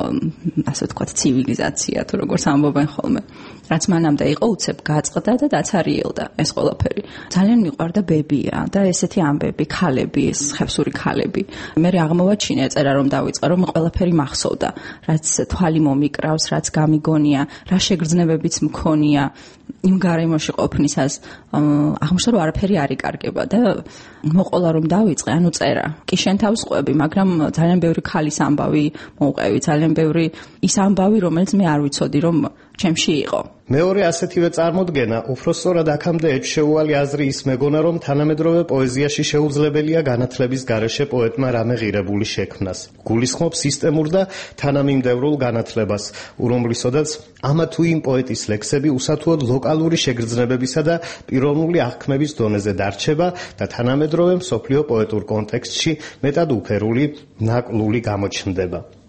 ასე ვთქვათ, ცივილიზაცია, თუ როგორც ამბობენ ხოლმე. რაც მანამდე იყო უცებ გაწყდა და დაცარიელდა ეს ყველაფერი. ძალიან მიყვარდა ბებია და ესეთი ამბები, ქალები, ეს ხევსური ქალები. მე აღმოვაჩინე წერა რომ დავიწყე, რომ ყველაფერი მახსოვდა, რაც თვალი მომიკრავს, რაც გამიგონია, რა შეგრძნებებიც მქონია იმ გარემოში ყოფნისას. აღმოჩნდა რომ არაფერი არ იკარგება და მოყოლა რომ დავიწყე, ანუ წერა. კი შენ თავს ყვები, მაგრამ ძალიან ბევრი ქალის ამბავი მოვყევი, ძალიან ბევრი ის ამბავი, რომელიც მე არ ვიცოდი რომ ჩემში იყო. მეორე ასეთივე წარმოდგენა უფრო სწორად აქამდე ეჩშეუალი აზრი ის მეგონა, რომ თანამედროვე პოეზიაში შეუძლებელია განათლების გარეშე პოეტმა რამე ღირებული შექმნას. გულისხმობს სისტემურ და თანამიმდევრულ განათლებას, რომლისოდაც ამა თუ იმ პოეტის ლექსები უსათუოდ ლოკალური შეგრძნებებისა და პიროვნული აღქმების დონეზე დარჩება და თანამედროვე მსოფლიო პოეტურ კონტექსტში მეტად უფერული, ნაკლული გამოჩნდება.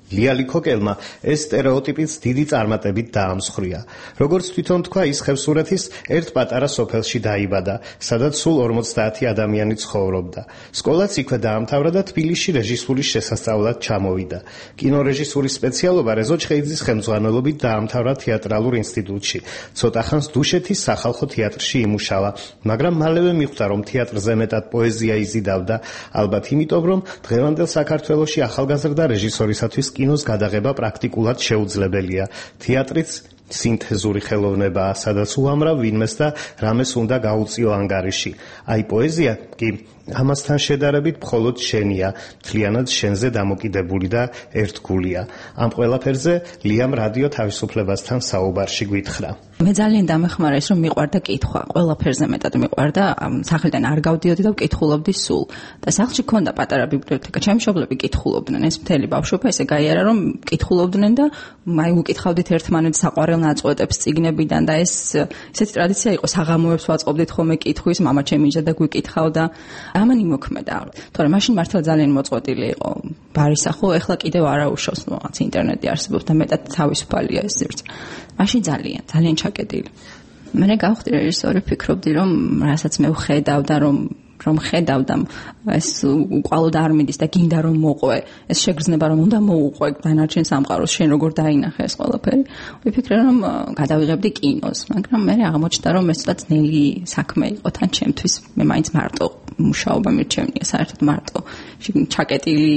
ლიალი ქოკელმა ეს სტერეოტიპიც დიდი წარმატებით დაამსხვრია. როგორც თვითონ თქვა, ის ხევსურეთის ერთ პატარა სოფელში დაიბადა, სადაც სულ ორმოცდაათი ადამიანი ცხოვრობდა. სკოლაც იქვე დაამთავრა და თბილისში რეჟისურის შესასწავლად ჩამოვიდა. კინორეჟისურის სპეციალობა რეზო ჩხეიძის ხელმძღვანელობით დაამთავრა თეატრალურ ინსტიტუტში. ცოტა ხანს დუშეთის სახალხო თეატრში იმუშავა, მაგრამ მალევე მიხვდა, რომ თეატრზე მეტად პოეზია იზიდავდა, ალბათ იმიტომ, რომ დღევანდელ საქართველოში ახალგაზრდა რეჟისორისათვის კინოს გადაღება პრაქტიკულად შეუძლებელია. თეატრიც სინთეზური ხელოვნებაა, სადაც უამრავ ვინმეს და რამეს უნდა გაუწიო ანგარიში. აი პოეზია კი ამასთან შედარებით მხოლოდ შენია, მთლიანად შენზე დამოკიდებული და ერთგულია. ამ ყველაფერზე ლიამ რადიო თავისუფლებასთან საუბარში გვითხრა. მე ძალიან დამეხმარა ის, რომ მიყვარდა კითხვა, ყველაფერზე მეტად მიყვარდა, სახლიდან არ გავდიოდი და ვკითხულობდი სულ. და სახლში ქონდა პატარა ბიბლიოთეკა, ჩემი მშობლები კითხულობდნენ, ეს მთელი ბავშვობა ესე გაიარა, რომ კითხულობდნენ და აი უკითხავდით ერთმანეთს საყვარელ ნაწყვეტებს წიგნებიდან და ეს ესეთი ტრადიცია იყო, საღამოებს ვაწყობდით ხოლმე კითხვის, მამა ჩემი იჯდა გვიკითხავდა. ამან იმოქმედა. თორემ მაშინ მართლა ძალიან მოწყვეტილი იყო ბარისახო, ეხლა კიდევ არა უშავს, რაღაც ინტერნეტი არსებობს და მეტად თავისუფალია ეს ზირც. მაშინ ძალიან, ძალიან ჩაკეტილი. მე გავხდი რეჟისორი, ფიქრობდი, რომ რასაც მე ვხედავდა, რომ რომ ხედავდა ეს უყალოდ არ მიდის და გინდა რომ მოყვე, ეს შეგრძნება რომ უნდა მოუყვე დანარჩენ სამყაროს, შენ როგორ დაინახე ეს ყველაფერი. ვიფიქრე რომ გადავიღებდი კინოს, მაგრამ მე აღმოჩნდა რომ ეს ცოტა ძნელი საქმე იყო თან ჩემთვის. მე მაინც მარტო მუშაობა მირჩევნია, საერთოდ მარტო ჩაკეტილი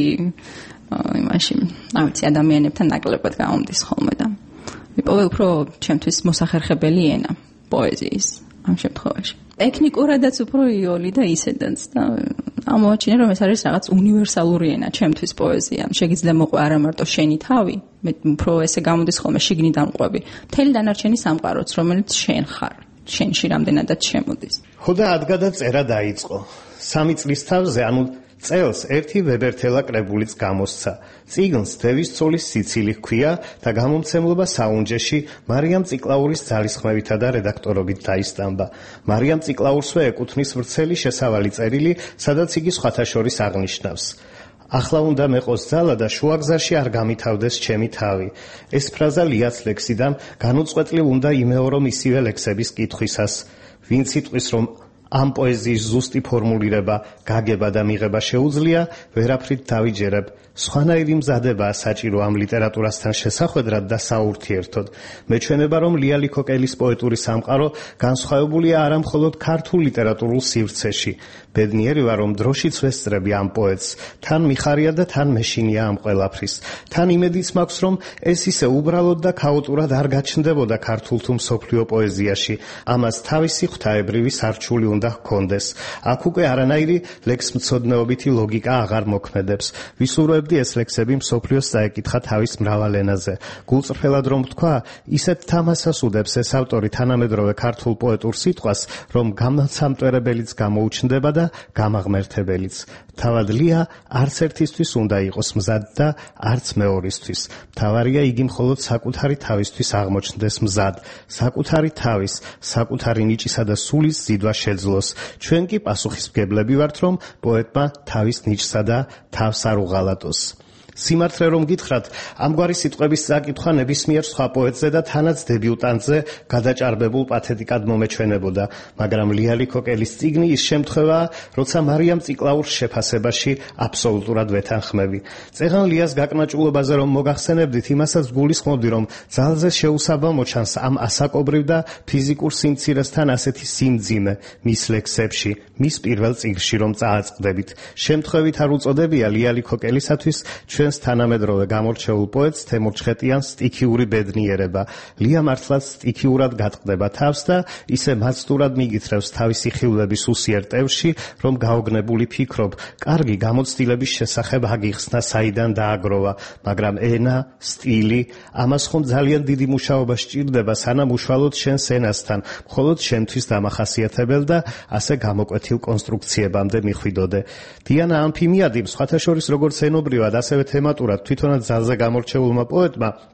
იმაში, რა ვიცი, ადამიანებთან ნაკლებად გამომდის ხოლმე და მიპოვე უფრო ჩემთვის მოსახერხებელი ენა პოეზიის ამ შემთხვევაში. ტექნიკურადაც უფრო იოლი და ისედაც და ამოაჩინე რომ ეს არის რაღაც უნივერსალური ენა ჩემთვის პოეზია. შეგიძლია მოყვე არა მარტო შენი თავი, მე უფრო ესე გამოდის ხოლმე შიგნიდან ყვები. მთელი დანარჩენი სამყაროც, რომელიც შენ ხარ, შენში რამდენადაც შემოდის. ხო და ადგა და წერა დაიწყო. სამი წლის თავზე, ანუ წელს ერთი ვებერთელა კრებულიც გამოსცა. წიგნს დევის ცოლის სიცილი ჰქვია და გამომცემლობა საუნჯეში მარიამ წიკლაურის ძალისხმევითა და რედაქტორობით დაისტამბა. მარიამ წიკლაურსვე ეკუთვნის ვრცელი შესავალი წერილი, სადაც იგი სხვათა შორის აღნიშნავს: ახლა უნდა მეყოს ძალა და შუაგზაში არ გამითავდეს ჩემი თავი. ეს ფრაზა ლიას ლექსიდან განუწყვეტლივ უნდა იმეორო ისივე ლექსების კითხვისას. ვინც იტყვის, რომ ამ პოეზიის ზუსტი ფორმულირება, გაგება და მიღება შეუძლია, ვერაფრით დავიჯერებ. სხვანაირი მზადებაა საჭირო ამ ლიტერატურასთან შესახვედრად და საურთიერთოდ. მეჩვენება, რომ ლიალი ქოკელის პოეტური სამყარო განსხვავებულია არა მხოლოდ ქართულ ლიტერატურულ სივრცეში. ბედნიერი ვარ, რომ დროშიც ვესწრები ამ პოეტს. თან მიხარია და თან მეშინია ამ ყველაფრის. თან იმედიც მაქვს, რომ ეს ისე უბრალოდ და ქაოტურად არ გაჩნდებოდა ქართულ თუ მსოფლიო პოეზიაში. ამას თავისი ღვთაებრივი სარჩული უნდა ჰქონდეს. აქ უკვე არანაირი ლექსმცოდნეობითი ლოგიკა აღარ მოქმედებს. ვისურვებდი ეს ლექსები მსოფლიოს წაეკითხა თავის მრავალ ენაზე. გულწრფელად რომ ვთქვა, ისეთ თამასას უდებს ეს ავტორი თანამედროვე ქართულ პოეტურ სიტყვას, რომ გამოცამტვერებელიც გამოუჩნდება და გამაღმერთებელიც. თავად ლია არც ერთისთვის უნდა იყოს მზად და არც მეორისთვის. თავარია იგი მხოლოდ საკუთარი თავისთვის აღმოჩნდეს მზად, საკუთარი თავის, საკუთარი ნიჭისა და სულის ზიდვა შეძლოს. ჩვენ კი პასუხისმგებლები ვართ, რომ პოეტმა თავის ნიჭსა და თავს არ უღალატოს. სიმართლე რომ გითხრათ, ამგვარი სიტყვების წაკითხვა ნებისმიერ სხვა პოეტზე და თანაც დებიუტანტზე გადაჭარბებულ პათეტიკად მომეჩვენებოდა, მაგრამ ლიალი ქოკელის წიგნი ის შემთხვევაა, როცა მარიამ წიკლაურს შეფასებაში აბსოლუტურად ვეთანხმები. წეღან ლიას გაკმაჭულობაზე რომ მოგახსენებდით, იმასაც გულისხმობდი, რომ ძალზე შეუსაბამო ჩანს ამ ასაკობრივ და ფიზიკურ სიმცირესთან ასეთი სიმძიმე მის ლექსებში, მის პირველ წიგნში რომ წააწყდებით. შემთხვევით არ უწოდებია ლიალი ქოკელისათვის ჩვენს თანამედროვე გამორჩეულ პოეტს თემურ ჩხეტიანს სტიქიური ბედნიერება. ლია მართლაც სტიქიურად გატყდება თავს და ისე მაცდურად მიგითრევს თავისი ხილვების უსიერ ტევში, რომ გაოგნებული ფიქრობ, კარგი გამოცდილების შესახებ აგიხსნა საიდან დააგროვა, მაგრამ ენა, სტილი, ამას ხომ ძალიან დიდი მუშაობა სჭირდება, სანამ უშუალოდ შენს ენასთან, მხოლოდ შენთვის დამახასიათებელ და ასე გამოკვეთილ კონსტრუქციებამდე მიხვიდოდე. დიანა ამფიმიადი სხვათა შორის როგორც ენობრივად, ასევე თემატურად თვითონაც ძალზე გამორჩეულმა პოეტმა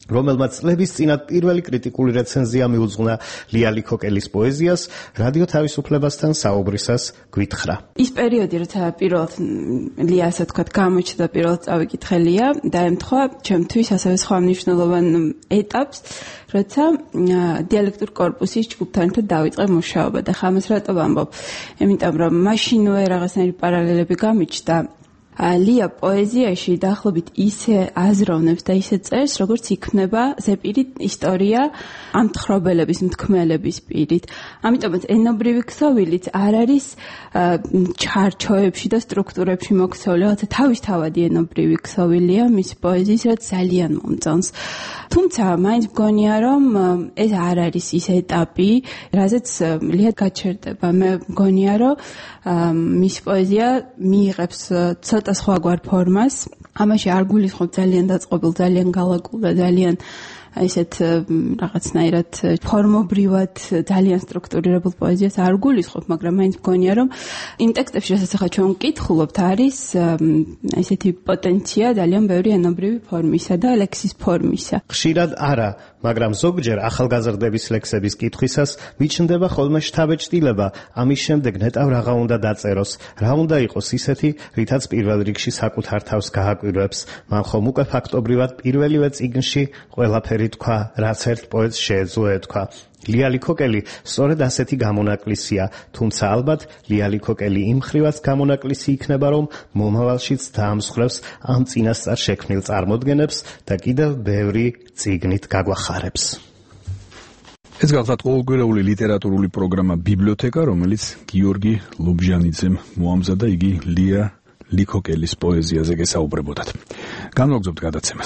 რომელმაც წლების წინათ პირველი კრიტიკული რეცენზია მიუძღვნა ლია ლიქოკელის პოეზიას, რადიო თავისუფლებასთან საუბრისას გვითხრა. ის პერიოდი, როცა პირველად ლია ასე თქვა, გამოჩნდა პირველად წავიკითხე ლია, დაემთხვა ჩემთვის ასევე სხვა მნიშვნელოვან ეტაპს, როცა დიალექტურ კორპუსის ჯგუფთან ერთად დავიწყე მუშაობა და ხა ამას რატო ვამბობ? იმიტომ რომ მაშინვე რაღაცნაირი პარალელები გამიჩნდა. ლია პოეზიაში დაახლოებით ისე აზროვნებს და ისე წერს, როგორც იქმნება ზეპირი ისტორია ამ თხრობელების, მთქმელების პირით. ამიტომაც ენობრივი ქსოვილიც არ არის ჩარჩოებში და სტრუქტურებში მოქცეული, რაღაცა თავისთავადი ენობრივი ქსოვილია მის პოეზიის, რაც ძალიან მომწონს. თუმცა მაინც მგონია, რომ ეს არ არის ის ეტაპი, რაზეც ლია გაჩერდება. მე მგონია, რომ მის პოეზია მიიღებს ცოტა სხვაგვარ ფორმას. ამაში არ გულისხმობ ძალიან დაწყობილ, ძალიან გალაკულ და ძალიან ესეთ რაღაცნაირად ფორმობრივად ძალიან სტრუქტურირებულ პოეზიას არ გულისხმობ, მაგრამ მაინც მგონია, რომ იმ ტექსტებში, რასაც ახლა ჩვენ ვკითხულობთ, არის ესეთი პოტენცია ძალიან ბევრი ენობრივი ფორმისა და ლექსის ფორმისა. ხშირად არა, მაგრამ ზოგჯერ ახალგაზრდების ლექსების კითხვისას მიჩნდება ხოლმე შთაბეჭდილება, ამის შემდეგ ნეტავ რაღა უნდა დაწეროს, რა უნდა იყოს ისეთი, რითაც პირველ რიგში საკუთარ თავს გააკვირვებს. მან ხომ უკვე ფაქტობრივად პირველივე წიგნში ყველაფერი თქვა, რაც ერთ პოეტს შეეძლო ეთქვა. ლია ლიქოკელი სწორედ ასეთი გამონაკლისია, თუმცა ალბათ ლია ლიქოკელი იმ ხრივაც გამონაკლისი იქნება, რომ მომავალშიც დაამსხვრევს ამ წინასწარ შექმნილ წარმოდგენებს და კიდევ ბევრი წიგნით გაგვახარებს. ეს გახლავთ ყოველკვირეული ლიტერატურული პროგრამა ბიბლიოთეკა, რომელიც გიორგი ლობჟანიძემ მოამზადა, იგი ლია ლიქოკელის პოეზიაზე გესაუბრებოდათ. განვაგრძობთ გადაცემას.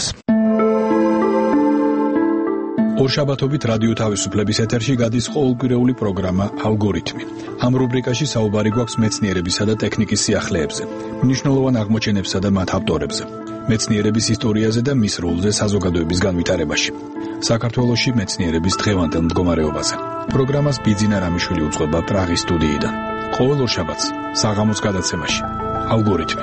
ორშაბათობით რადიო თავისუფლების ეთერში გადის ყოველკვირეული პროგრამა ალგორითმი. ამ რუბრიკაში საუბარი გვაქვს მეცნიერებისა და ტექნიკის სიახლეებზე, მნიშვნელოვან აღმოჩენებსა და მათ ავტორებზე, მეცნიერების ისტორიაზე და მის როლზე საზოგადოების განვითარებაში. საქართველოში მეცნიერების დღევანდელ მდგომარეობაზე. პროგრამას ბიძინა რამიშვილი უძღვება პრაღის სტუდიიდან. ყოველ ორშაბათს საღამოს გადაცემაში ალგორითმი.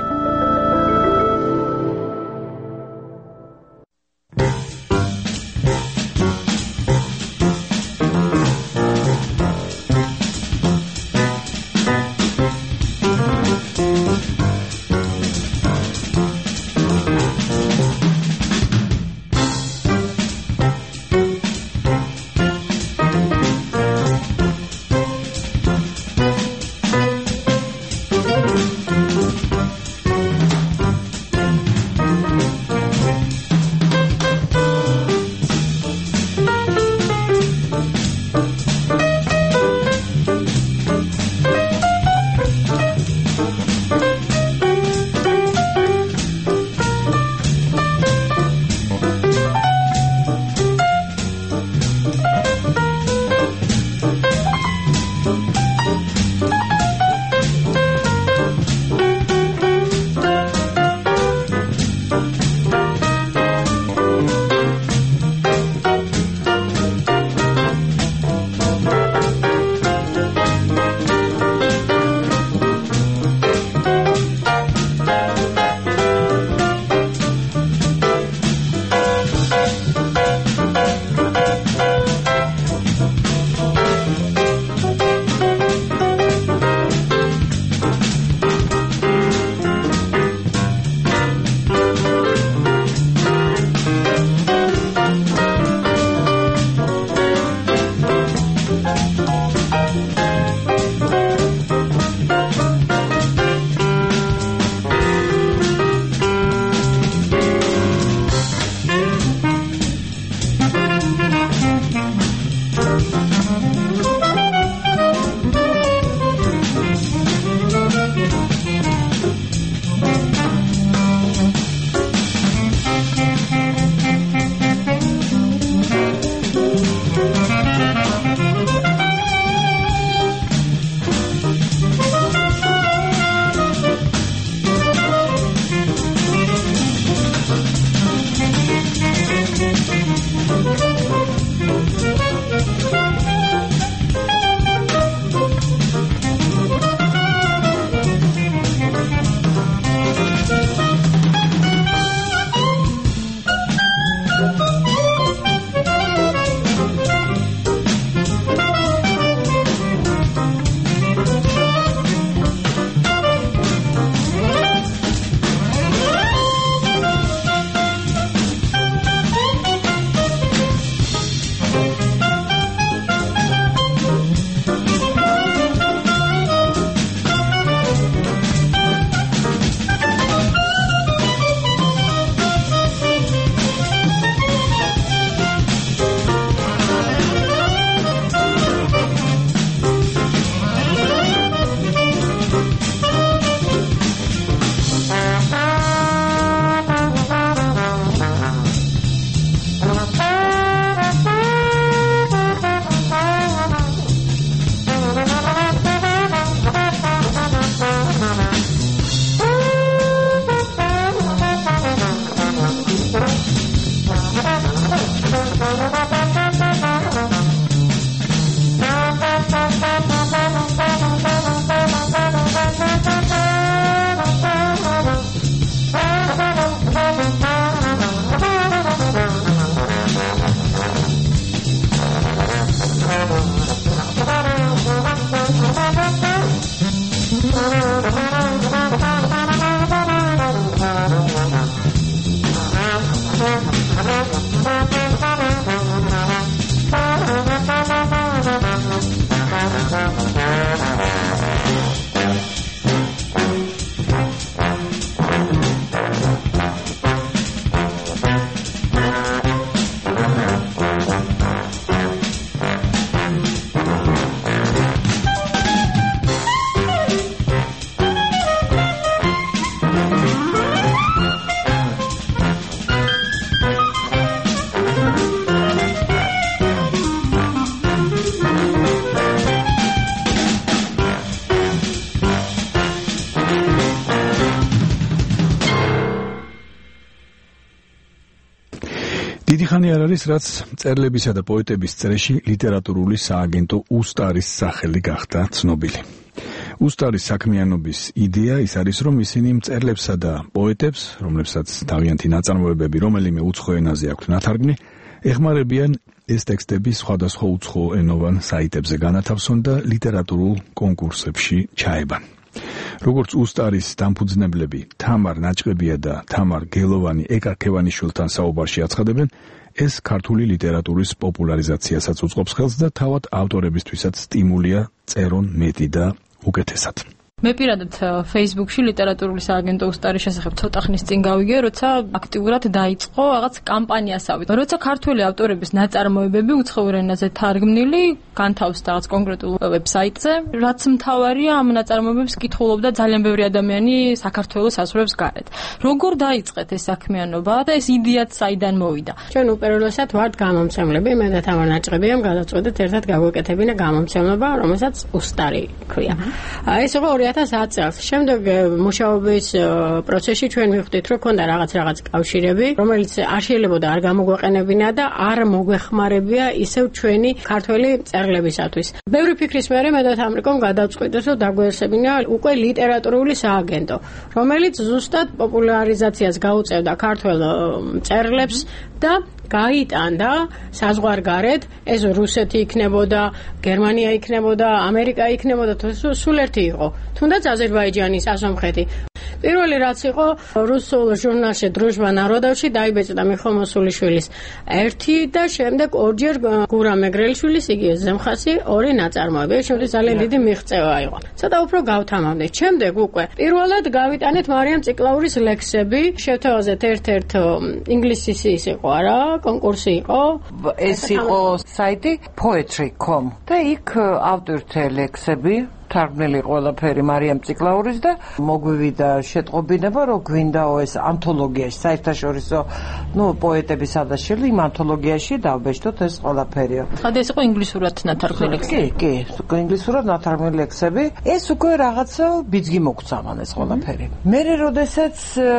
დიდი ხანი არ არის, რაც მწერლებისა და პოეტების წრეში ლიტერატურული სააგენტო უსტარის სახელი გახდა ცნობილი. უსტარის საქმიანობის იდეა ის არის, რომ ისინი მწერლებსა და პოეტებს, რომლებსაც თავიანთი ნაწარმოებები რომელიმე უცხო ენაზე აქვთ ნათარგმნი, ეხმარებიან ეს ტექსტები სხვადასხვა უცხოენოვან საიტებზე განათავსონ და ლიტერატურულ კონკურსებში ჩაებან. როგორც უსტარის დამფუძნებლები თამარ ნაჭყებია და თამარ გელოვანი ეკაკევანიშვილთან საუბარში აცხადებენ, ეს ქართული ლიტერატურის პოპულარიზაციასაც უწყობს ხელს და თავად ავტორებისთვისაც სტიმულია წერონ მეტი და უკეთესად. მე პირადად Facebook-ში ლიტერატურული სააგენტო უსტარის შესახებ ცოტა ხნის წინ გავიგე, როცა აქტიურად დაიწყო რაღაც კამპანიასავით. როცა ქართველი ავტორების ნაწარმოებები უცხოურ ენაზე თარგმნილი განთავსდა რაღაც კონკრეტულ ვებსაიტზე, რაც მთავარია ამ ნაწარმოებებს კითხულობდა ძალიან ბევრი ადამიანი საქართველოს საზღვრებს გარეთ. როგორ დაიწყეთ ეს საქმიანობა და ეს იდეაც საიდან მოვიდა? ჩვენ უპირველესად ვართ გამომცემლები, მე და თამარ ნაჭყებიამ გადაწყვეტეთ ერთად გაგვეკეთებინა გამომცემლობა, რომელსაც უსტარი ქვია. ეს იყო ორი ათას ათი წელს. შემდეგ მუშაობის პროცესში ჩვენ მივხვდით, რომ ქონდა რაღაც რაღაც კავშირები, რომელიც არ შეიძლებოდა არ გამოგვეყენებინა და არ მოგვეხმარებია ისევ ჩვენი ქართველი მწერლებისათვის. ბევრი ფიქრის მერე მე და თამრიკომ გადავწყვიტეთ, რომ დაგვეერთებინა უკვე ლიტერატურული სააგენტო, რომელიც ზუსტად პოპულარიზაციას გაუწევდა ქართველ მწერლებს და გაიტანდა საზღვარგარეთ, ეს რუსეთი იქნებოდა, გერმანია იქნებოდა, ამერიკა იქნებოდა, სულ ერთი იყო, თუნდაც აზერბაიჯანის ასომხეთი. პირველი რაც იყო რუსულ ჟურნალში დროჟბა ნაროდოვში დაიბეჭდა მიხეილ მოსულიშვილის ერთი და შემდეგ ორჯერ გურამ მეგრელიშვილის იგი ზემხასი ორი ნაწარმოები. შემდეგ ძალიან დიდი მიღწევა იყო. ცოტა უფრო გავთამავდით. შემდეგ უკვე პირველად გავიტანეთ მარიამ ციკლაურის ლექსები, შევთავაზეთ ერთ-ერთ ინგლისის ის იყო არა, კონკურსი იყო. ეს იყო საიტი poetry dot com და იქ ავტორთა ლექსები თარგმნილი ყველაფერი მარიამ ციკლაურის და მოგვივიდა შეტყობინება, რომ გვინდაო ეს ანთოლოგიაში, საერთაშორისო, ნუ პოეტების ადაშილი იმ ანთოლოგიაში დავბეჭდოთ ეს ყველაფერი. ხადა ეს იყო ინგლისურად ნათარგმნილი ლექსები? კი, კი, ინგლისურად ნათარგმნილი ლექსები. ეს უკვე რაღაცა ბიძგი მოგცა მან ეს ყველაფერი. მე როდესაც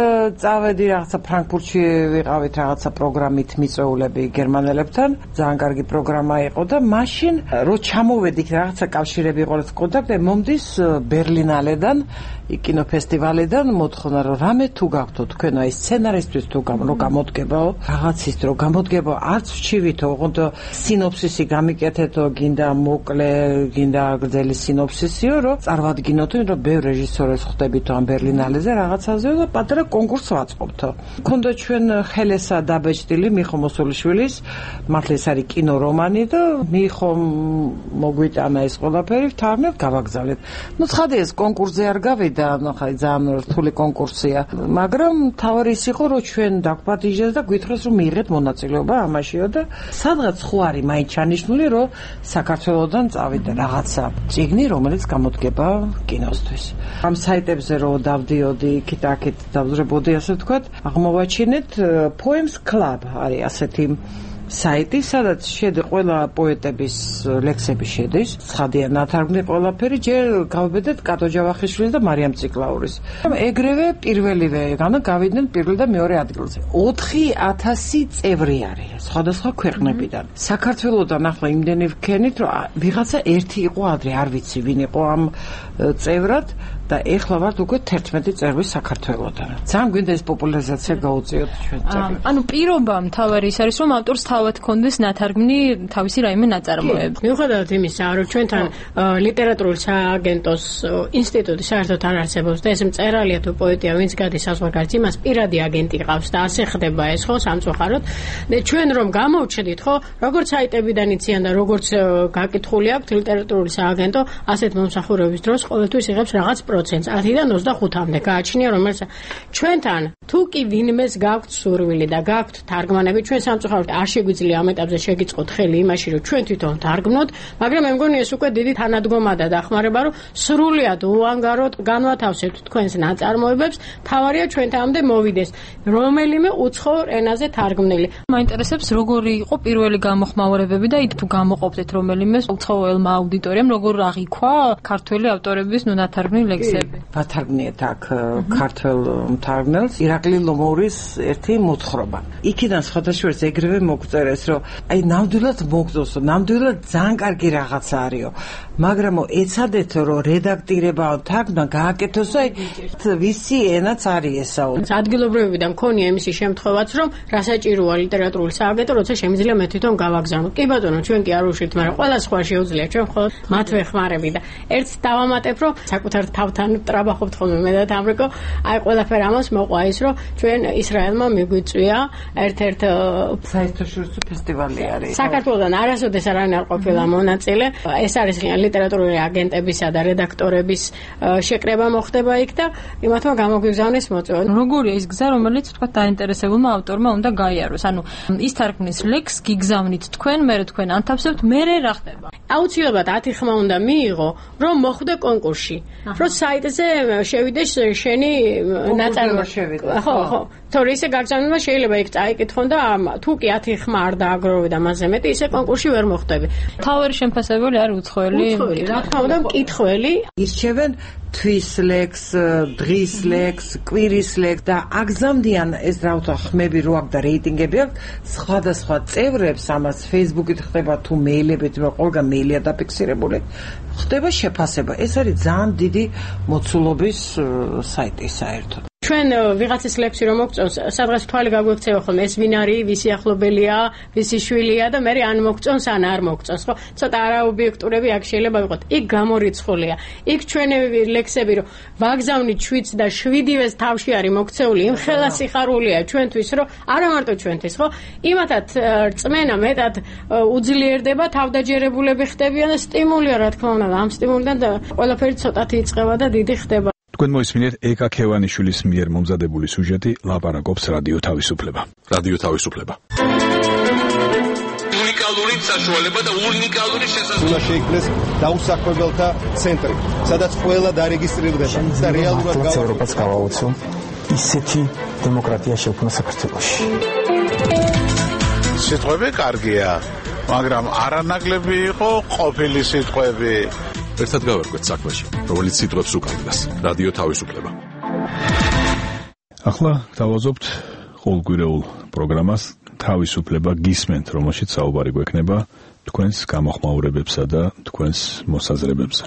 წავედი რაღაცა ფრანკფურტში ვიყავით რაღაცა პროგრამით მიწვეულები გერმანელებთან, ძალიან კარგი პროგრამა იყო და მაშინ რო ჩამოვედით რაღაცა კავშირები იყო კონტაქტები მომდის ბერლინალედან, კინოფესტივალიდან მოთხოვნა რომ რამე თუ გაქვთ თქვენ აი სცენარისტვის თუ რომ გამოდგებაო, რაღაცის რომ გამოდგებაო, არც ვჩივითო, ოღონდ სინოფსისი გამიკეთეთო, გინდა მოკლე, გინდა გრძელი სინოფსისიო, რომ წარმოვადგინოთო, რომ ბევრ რეჟისორებს ხვდებითო ამ ბერლინალეზე რაღაცაზე და პატარა კონკურსს ვაწყობთო. ქონდა ჩვენ ხელესა დაბეჭდილი მიხეილ მოსულიშვილის, მართლა ეს არის კინორომანი და მიხეილ მოგვიტანა ეს ყველაფერი, თამარ გავაგზავნეთ. ნუ ცხადია ეს კონკურსზე არ გავიდა და ხაი ძალიან რთული კონკურსია, მაგრამ თავი ის იყო, რომ ჩვენ დაგვპატიჟეს და გვითხრეს, რომ მიიღეთ მონაწილეობა ამაშიო და სადღაც ხო არის მაინც ჩანიშნული, რომ საქართველოსდან წავიდა რაღაცა წიგნი, რომელიც გამოდგება კინოსთვის. ამ საიტებზე რო დავდიოდი, იქით-აქით დავზრებოდი, ასე ვთქვათ, აღმოვაჩინეთ Poems Club არის ასეთი საიტი, სადაც შედი ყველა პოეტების ლექსები შედის, ცხადია ნათარგმნი ყველაფერი, ჯერ გავბედეთ კატო ჯავახიშვილის და მარიამ ციკლაურის. ეგრევე პირველივე განა გავიდნენ პირველ და მეორე ადგილზე. ოთხი ათასი წევრი არის სხვადასხვა ქვეყნებიდან. საქართველოსდან ახლა იმდენი ვქენით, რომ ვიღაცა ერთი იყო ადრე, არ ვიცი ვინ იყო ამ წევრად და ეხლა ვართ უკვე თერთმეტი წევრი საქართველოსდან. ძალიან გვინდა ეს პოპულარიზაცია გაუწიოთ ჩვენ წევრებს. ანუ პირობა მთავარი ის არის, რომ ავტორს თავად კონდეს ნათარგმნი თავისი რაიმე ნაწარმოები. მიუხედავად იმისა, რომ ჩვენთან ლიტერატურული სააგენტოს ინსტიტუტი საერთოდ არ არსებობს და ეს მწერალია თუ პოეტია, ვინც გადის საზღვარგარეთ, იმას პირადი აგენტი ყავს და ასე ხდება ეს ხო სამწუხაროდ. და ჩვენ რომ გამოვჩდით ხო, როგორც საიტებიდან იციან და როგორც გაკითხული აქვს ლიტერატურული სააგენტო, ასეთ მომსახურების დროს ყოველთვის იღებს რაღაც პროცენტს, ათიდან ოცდახუთამდე გააჩნია, რომელსაც ჩვენთან თუ კი ვინმეს გაქვთ სურვილი და გაქვთ თარგმანები, ჩვენ სამწუხაროდ არ შეგვიძლია ამ ეტაპზე შეგიწყოთ ხელი იმაში, რომ ჩვენ თვითონ დარგმნოთ, მაგრამ მე მგონი ეს უკვე დიდი თანადგომა და დახმარება, რომ სრულიად უანგაროდ განვათავსებთ თქვენს ნაწარმოებებს, თავარია ჩვენთანამდე მოვიდეს რომელიმე უცხოურ ენაზე თარგმნილი. მაინტერესებს როგორი იყო პირველი გამოხმაურებები და თუ გამოყოფდეთ რომელიმე უცხოელმა აუდიტორიამ, როგორ აღიქვა ქართველი ავტორების ნუ ნათარგმნილი ლექსები. ვათარგმნიეთ აქ ქართველ მთარგმნელს ირაკლი ლომორის ერთი მოთხრობა. იქიდან სხვადასხვას ეგრევე მოგწერეს, რომ აი ნამდვილად მოგწონს, ნამდვილად ძალიან კარგი რაღაცა არისო, მაგრამ ეცადეთ რომ რედაქტირება თარგმნა გააკეთოს, აი ვისი ენაც არის ესაო. ადგილობრივებიდან მქონია იმისი შემთხვევაც, რომ რასაჭიროა ლიტერატურული სააგენტო, როცა შემიძლია მე თვითონ გავაგზავნო. კი ბატონო, ჩვენ კი არ უშით, მაგრამ ყველა სხვა შეუძლია, ჩვენ მხოლოდ მათ ვეხმარები და ერთს დავამატებ, რომ საკუთარ თავთან ტრაბახობთ ხოლმე მე და თამრიკო, აი ყველაფერ ამას მოყვა ის, რომ ჩვენ ისრაელმა მიგვიწვია ერთ-ერთ საერთაშორისო ფესტივალი არის. საქართველოსთან არასოდეს არავინ არ ყოფილა მონაწილე. ეს არის ლიტერატურული აგენტებისა და რედაქტორების შეკრება მოხდება იქ და იმათმა გამოგვიგზავნეს მოწვევა. როგორია ის გზა, რომელიც თქვა დაინტერესებულმა ავტორმა უნდა გაიაროს? ანუ ის თარგმნის ლექსს გიგზავნით თქვენ, მე თქვენ ანთავსებთ, მე რა ხდება? აუცილებლად ათი ხმა უნდა მიიღო, რომ მოხვდე კონკურსში. რომ საიტზე შევიდეს შენი ნაწარმოები. ხო, ხო. თორე ისე გაგზავნება შეიძლება იქ წაიკითხონ და თუ კი ათი ხმა არ დააგროვე და მასზე მეტი ისე კონკურსში ვერ მოხვდები. თავი შემფასებელი არის უცხოელი? უცხოელი, რა თქმა უნდა, მკითხველი. ირჩევენ თვის ლექს, დღის ლექს, კვირის ლექს და აგზავნიან ეს რათა ხმები რო აქვს და რეიტინგები აქვს სხვადასხვა წევრებს, ამას Facebook-ით ხდება თუ მეილებით, რომ ყველგან მეილია დაფიქსირებული, ხდება შეფასება. ეს არის ძალიან დიდი მოცულობის საიტი საერთოდ. ჩვენ ვიღაცის ლექსი რომ მოგწონს, სადღაც თვალი გაგვექცევა ხოლმე, ეს ვინ არის, ვისი ახლობელია, ვისი შვილია და მე ან მოგწონს, ან არ მოგწონს, ხო? ცოტა არაობიექტურები აქ შეიძლება ვიყოთ. იქ გამორიცხულია. იქ ჩვენი ლექსები რომ ვაგზავნით შვიდს და შვიდივეს თავში არის მოქცეული, იმ ხელა სიხარულია ჩვენთვის, რომ არა მარტო ჩვენთვის, ხო? იმათად რწმენა მეტად უძლიერდება, თავდაჯერებულები ხდებიან და სტიმულია, რა თქმა უნდა, ამ სტიმულიდან და ყველაფერი ცოტათი იწყება და დიდი ხდება. თქვენ მოისმინეთ ეკა ქევანიშვილის მიერ მომზადებული სიუჟეტი ლაპარაკობს რადიო თავისუფლება. რადიო თავისუფლება. უნიკალური საშუალება და უნიკალური შესაძლებლობა. უნდა შეიქმნეს დაუსაქმებელთა ცენტრი, სადაც ყველა დარეგისტრირდება და რეალურად ევროპას გავაუცო ისეთი დემოკრატია შექმნა საქართველოში. სიტყვები კარგია, მაგრამ არანაკლები იყო ყოფილი სიტყვები. ერთად გავერკვეთ საქმეში, რომელიც სიტყვებს უკავშირდება. რადიო თავისუფლება. ახლა გავაზობთ ყოველკვირეულ პროგრამას თავისუფლება გისმენთ, რომელშიც საუბარი გვექნება თქვენს გამოხმაურებებსა და თქვენს მოსაზრებებზე.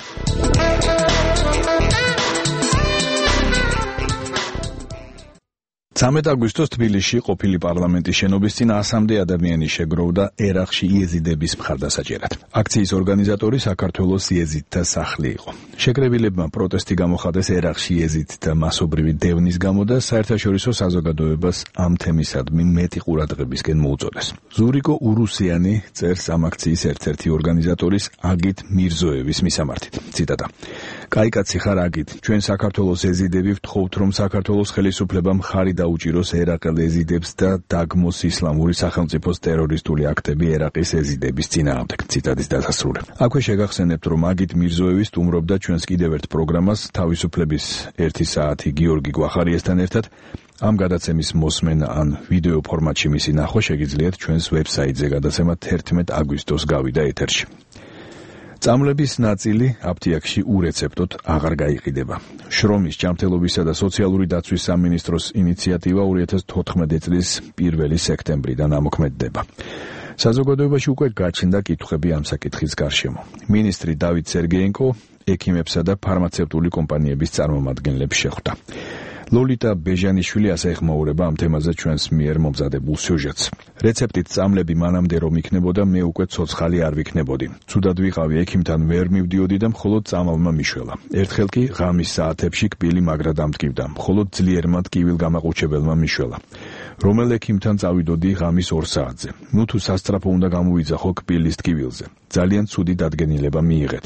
ცამეტ აგვისტოს თბილისში ყოფილი პარლამენტის შენობის წინ ასამდე ადამიანი შეგროვდა ერაყში იეზიდების მხარდასაჭერად. აქციის ორგანიზატორი საქართველოს იეზიდთა სახლი იყო. შეკრებილებმა პროტესტი გამოხატეს ერაყში იეზიდთა მასობრივი დევნის გამო და საერთაშორისო საზოგადოებას ამ თემისადმი მეტი ყურადღებისკენ მოუწოდეს. ზურიკო ურუსიანი წერს ამ აქციის ერთ-ერთი ორგანიზატორის აგით მირზოევის მისამართით. ციტატა: კაიკაცი ხარ აგით, ჩვენ საქართველოს ეზიდები ვთხოვთ, რომ საქართველოს ხელისუფლებამ ხარი დაუჭიროს ერაყელ ეზიდებს და დაგმოს ისლამური სახელმწიფოს ტერორისტული აქტები ერაყის ეზიდების წინააღმდეგ. ციტატის დასასრული. აქვე შეგახსენებთ, რომ აგით მირზოევი სტუმრობდა ჩვენს კიდევ ერთ პროგრამას თავისუფლების ერთი საათი გიორგი გვახარიესთან ერთად. ამ გადაცემის მოსმენა ან ვიდეო ფორმატში მისი ნახვა შეგიძლიათ ჩვენს ვებსაიტზე, გადაცემა თერთმეტ აგვისტოს გავიდა ეთერში. წამლების ნაწილი აფთიაქში ურეცეპტოდ აღარ გაიყიდება. შრომის, ჯანმრთელობისა და სოციალური დაცვის სამინისტროს ინიციატივა ორი ათას თოთხმეტი წლის პირველი სექტემბრიდან ამოქმედდება. საზოგადოებაში უკვე გაჩნდა კითხვები ამ საკითხის გარშემო. მინისტრი დავით სერგეენკო ექიმებსა და ფარმაცევტული კომპანიების წარმომადგენლებს შეხვდა. ლოლიტა ბეჟანიშვილი ასე ეხმაურება ამ თემაზე ჩვენს მიერ მომზადებულ სიუჟეტს. რეცეპტით წამლები მანამდე რომ იქნებოდა, მე უკვე ცოცხალი არ ვიქნებოდი. ცუდად ვიყავი, ექიმთან ვერ მივდიოდი და მხოლოდ წამალმა მიშველა. ერთხელ კი ღამის საათებში კბილი მაგრა დამტკივდა, მხოლოდ ძლიერმა ტკივილგამაყუჩებელმა მიშველა. რომელ ექიმთან წავიდოდი ღამის ორ საათზე. ნუ თუ სასწრაფო უნდა გამოვიძახო კბილის ტკივილზე. ძალიან ცუდი დადგენილება მიიღეთ.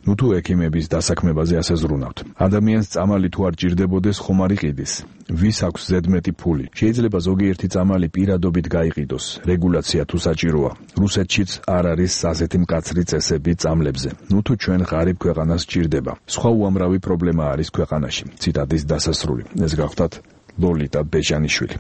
ნუ თუ ექიმების დასაქმებაზე ასე ზრუნავთ. ადამიანს წამალი თუ არ ჭირდებოდეს, ხომ არ იყიდის? ვის აქვს ზედმეტი ფული? შეიძლება ზოგიერთი წამალი პირადობით გაიყიდოს. რეგულაცია თუ საჭიროა. რუსეთშიც არ არის ასეთი მკაცრი წესები წამლებზე. ნუ თუ ჩვენ ღარიბ ქვეყანას ჭირდება. სხვა უამრავი პრობლემა არის ქვეყანაში. ციტატის დასასრული. ეს გახლავთ ლოლიტა ბეჟანიშვილი.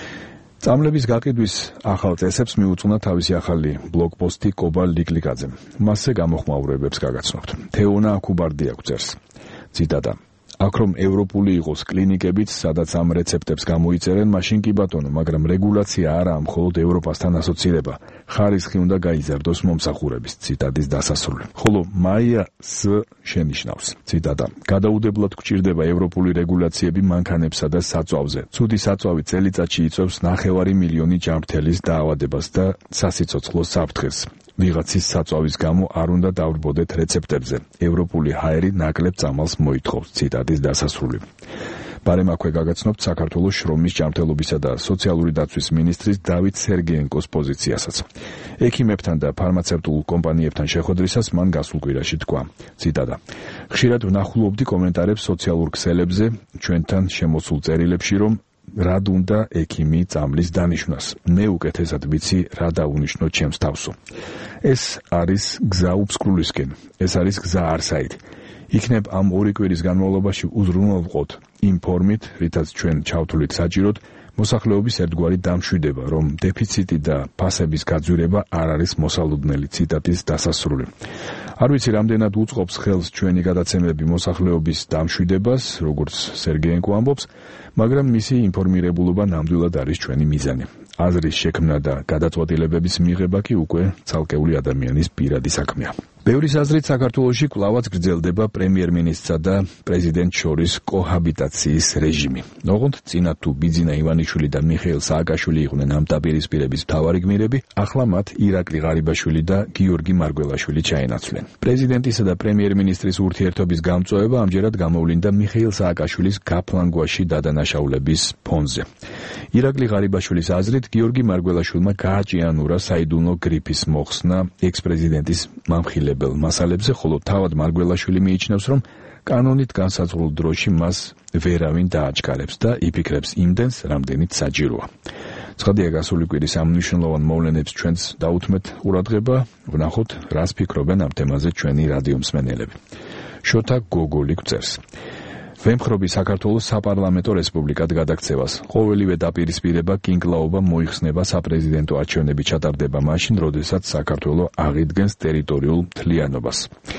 წამლების გაყიდვის ახალ წესებს მიუძღვნა თავისი ახალი ბლოგპოსტი კობა ლიკლიკაძემ. მასზე გამოხმაურებებს გაგაცნობთ. თეონა აკუბარდი აღწერს. ციტატა: აქ რომ ევროპული იყოს კლინიკებიც, სადაც ამ რეცეპტებს გამოიწერენ, მაშინ კი ბატონო, მაგრამ რეგულაცია არაა მხოლოდ ევროპასთან ასოცირება. ხარისხი უნდა გაიზარდოს მომსახურების. ციტატის დასასრული. ხოლო მაია ს შენიშნავს. ციტატა: გადაუდებლად გვჭირდება ევროპული რეგულაციები მანქანებსა და საწვავზე. ცუდი საწვავი წელიწადში იწვევს ნახევარი მილიონი ჯანმრთელის დაავადებას და სასიცოცხლო საფრთხეს. ვიღაცის საწვავის გამო არ უნდა დავრბოდეთ რეცეპტებზე. ევროპული ჰაერი ნაკლებ წამალს მოითხოვს. ციტატის დასასრული. ბარემ აქვე გაგაცნობთ საქართველოს შრომის ჯანმრთელობისა და სოციალური დაცვის მინისტრის დავით სერგეენკოს პოზიციასაც. ექიმებთან და ფარმაცევტულ კომპანიებთან შეხვედრისას მან გასულ კვირაში თქვა. ციტატა: ხშირად ვნახულობდი კომენტარებს სოციალურ ქსელებზე ჩვენთან შემოსულ წერილებში, რომ რად უნდა ექიმი წამლის დანიშვნას. მე უკეთესად ვიცი რა დაუნიშნო ჩემს თავსო. ეს არის გზა უბსკრულისკენ. ეს არის გზა არსაით. იქნებ ამ ორი კვირის განმავლობაში უზრუნველყოთ იმ ფორმით, რითაც ჩვენ ჩავთვლით საჭიროდ, მოსახლეობის ერთგვარი დამშვიდება, რომ დეფიციტი და ფასების გაძვირება არ არის მოსალოდნელი. ციტატის დასასრული. არ ვიცი რამდენად უწყობს ხელს ჩვენი გადაცემები მოსახლეობის დამშვიდებას, როგორც სერგეენკო ამბობს, მაგრამ მისი ინფორმირებულობა ნამდვილად არის ჩვენი მიზანი. აზრის შექმნა და გადაწყვეტილებების მიღება კი უკვე ცალკეული ადამიანის პირადი საქმეა. ბევრის აზრით საქართველოში კვლავაც გრძელდება პრემიერ-მინისტრსა და პრეზიდენტს შორის კოჰაბიტაციის რეჟიმი. ოღონდ წინა თუ ბიძინა ივანიშვილი და მიხეილ სააკაშვილი იყვნენ ამ დაპირისპირების მთავარი გმირები, ახლა მათ ირაკლი ღარიბაშვილი და გიორგი მარგველაშვილი ჩაენაცვლენ. პრეზიდენტისა და პრემიერ-მინისტრის ურთიერთობის გამწვავება ამჯერად გამოვლინდა მიხეილ სააკაშვილის გაფლანგვაში დადანაშაულების ფონზე. ირაკლი ღარიბაშვილის აზრით, გიორგი მარგველაშვილმა გააჭიანურა საიდუმლო გრიფის მოხსნა ექს-პრეზიდენტის მამხილებელ მასალებზე, ხოლო თავად მარგველაშვილი მიიჩნევს, რომ კანონით განსაზღვრულ დროში მას ვერავინ დააჩქარებს და იფიქრებს იმდენს, რამდენიც საჭიროა. ცხადია, გასული კვირის ამ მნიშვნელოვან მოვლენებს ჩვენც დაუთმეთ ყურადღება, ვნახოთ, რას ფიქრობენ ამ თემაზე ჩვენი რადიო მსმენელები. შოთა გოგოლი გვწერს: ვემხრობი საქართველოს საპარლამენტო რესპუბლიკად გადაქცევას. ყოველივე დაპირისპირება კინკლაობა მოიხსნება საპრეზიდენტო არჩევნები ჩატარდება მაშინ, როდესაც საქართველო აღიდგენს ტერიტორიულ მთლიანობას.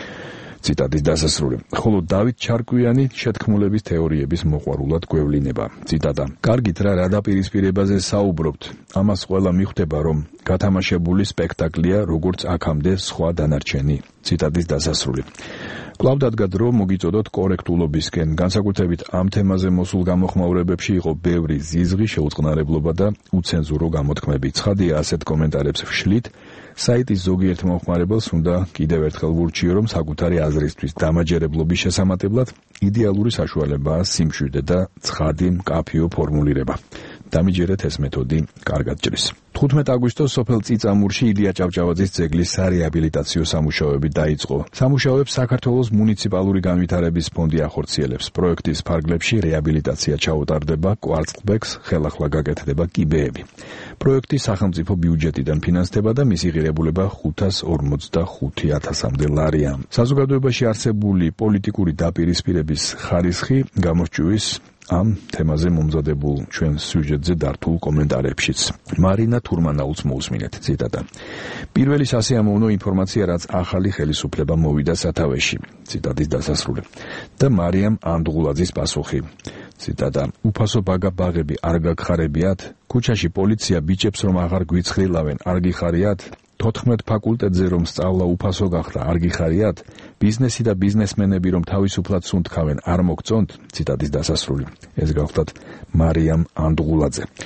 ციტატის დასასრული. ხოლო დავით ჩარკვიანი შეთქმულების თეორიების მოყვარულად გვევლინება. ციტატა: კარგით რა რა დაპირისპირებაზე საუბრობთ. ამას ყველა მიხვდება, რომ გათამაშებული სპექტაკლია, როგორც აქამდე სხვა დანარჩენი. ციტატის დასასრული. კვლავ დადგა დრო მოგიწოდოთ კორექტულობისკენ. განსაკუთრებით ამ თემაზე მოსულ გამოხმაურებებში იყო ბევრი ზიზღი, შეუწყნარებლობა და უცენზურო გამოთქმები. ცხადია, ასეთ კომენტარებს ვშლით. საიტის ზოგიერთ მომხმარებელს უნდა კიდევ ერთხელ ვურჩიო, რომ საკუთარი აზრისთვის დამაჯერებლობის შესამატებლად იდეალური საშუალებაა სიმშვიდე და ცხადი მკაფიო ფორმულირება. დამიჯერეთ, ეს მეთოდი კარგად ჭრის. თხუთმეტ აგვისტოს სოფელ წიწამურში ილია ჭავჭავაძის ძეგლის სარეაბილიტაციო სამუშაოები დაიწყო. სამუშაოებს საქართველოს მუნიციპალური განვითარების ფონდი ახორციელებს. პროექტის ფარგლებში რეაბილიტაცია ჩაუტარდება, კვარცხლბეკს ხელახლა გაკეთდება კიბეები. პროექტი სახელმწიფო ბიუჯეტიდან ფინანსდება და მისი ღირებულება ხუთას ორმოცდახუთი ათასამდე ლარია. საზოგადოებაში არსებული პოლიტიკური დაპირისპირების ხარისხი გამოსჭვის ამ თემაზე მომზადებულ ჩვენ სიუჟეტზე დართულ კომენტარებშიც. მარინა თურმანაულს მოусმინეთ. ციტატა: პირველი სასიამოვნო ინფორმაცია, რაც ახალი ხელისუფლება მოვიდა სათავეში. ციტატის დასასრული. და მარიამ ანდღულაძის პასუხი. ციტატა: უფასო ბაგა-ბაღები არ გაგხარებიათ? ქუჩაში პოლიცია ბიჭებს რომ აღარ გვიცხრილავენ, არ გიხარიათ? თოთხმეტ ფაკულტეტზე რომ სწავლა უფასო გახდა, არ გიხარიათ? ბიზნესი და ბიზნესმენები რომ თავისუფლად სუნთქავენ, არ მოგწონთ? ციტატის დასასრული. ეს გახლავთ მარიამ ანდღულაძე.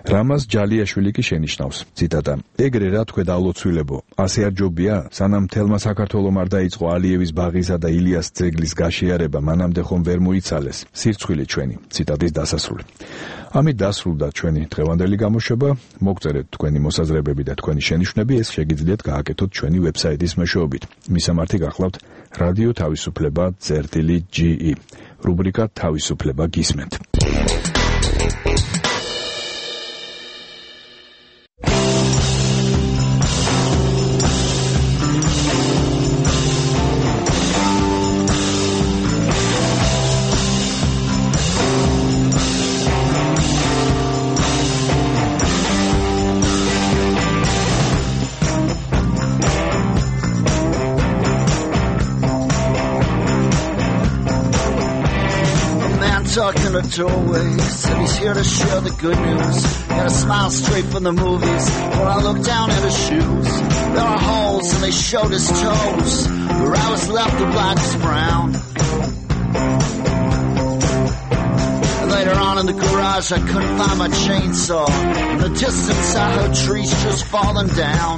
რამაზ ჯალიაშვილი კი შენიშნავს. ციტატა: ეგრე რა თქვენ ალოცვილებო, ასე არ ჯობია, სანამ თელმა საქართველომ არ დაიწყო ალიევის ბაღისა და ილიას ძეგლის გაშიარება, მანამდე ხომ ვერ მოიცალეს სირცხვილი ჩვენი. ციტატის დასასრული. ამით დასრულდა ჩვენი დღევანდელი გამოშვება. მოგწერეთ თქვენი მოსაზრებები და თქვენი შენიშვნები, ეს შეგიძლიათ გააკეთოთ ჩვენი ვებსაიტის მეშვეობით. მისამართი გახლავთ რადიო თავისუფლება წერტილი ჯი ი. რუბრიკა თავისუფლება გისმენთ. Stuck in the doorway, said he's here to share the good news. Got a smile straight from the movies. When I looked down at his shoes, there were holes and they showed his toes. Where I was left, the black was brown. And later on in the garage, I couldn't find my chainsaw. In the distance, I heard trees just falling down.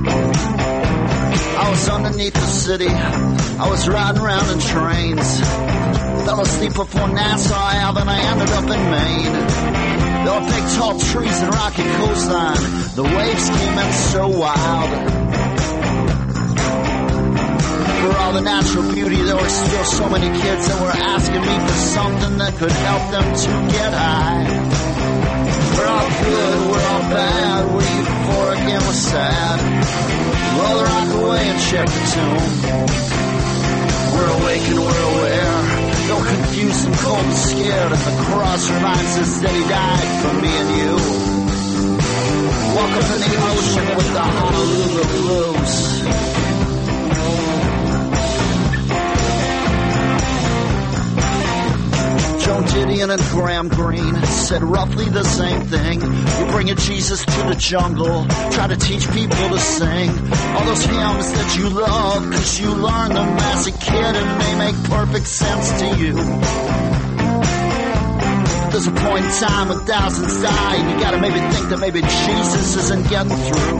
I was underneath the city. I was riding around in trains. Fell asleep before Nassau Ave and I ended up in Maine. There were big tall trees and rocky coastline. The waves came in so wild. For all the natural beauty, there were still so many kids that were asking me for something that could help them to get high. We're all good, we're all bad, we're euphoric and we're sad. Roll the rock away and check the tune. We're awake and we're aware. So confused and cold and scared, and the cross reminds us that he died for me and you. Walk up in the ocean with the Honolulu blues. Joan Didion and Graham Greene said roughly the same thing. You bring a Jesus to the jungle, try to teach people to sing all those hymns that you love, cause you learned them as a kid and they make perfect sense to you. There's a point in time when thousands die and you gotta maybe think that maybe Jesus isn't getting through.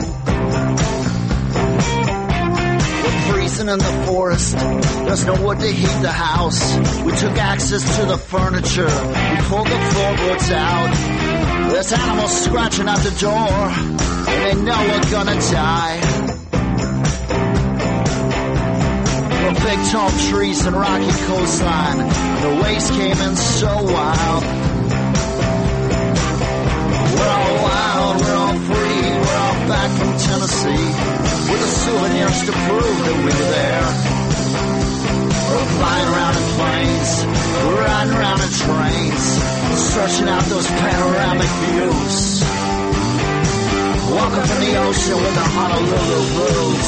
Freezing in the forest, there's no wood to heat the house. We took access to the furniture, we pulled the floorboards out. There's animals scratching at the door, and they know we're gonna die. There were big tall trees and rocky coastline, the waves came in so wild. We're all wild, we're all free, we're all back from Tennessee, with the souvenirs to prove that we were there. We're flying around in planes, we're riding around in trains, searching out those panoramic views. Walk up in the ocean with the Honolulu blues.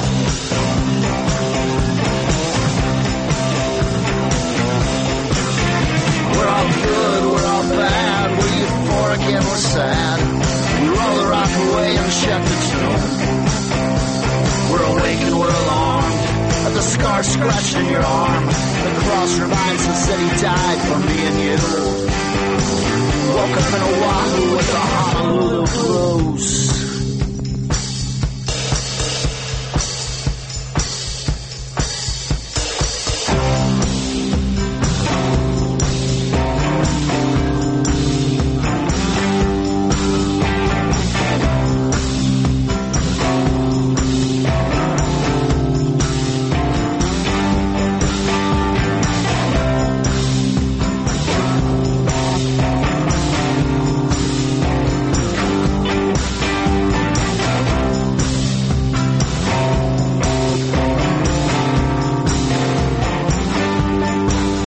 We're all good, we're all bad, we're euphoric and we're sad. We roll the rock away and check the tune. We're awake and we're alarmed at the scar scratched in your arm. The cross reminds us that he died for me and you. Woke up in Oahu with the Honolulu blues.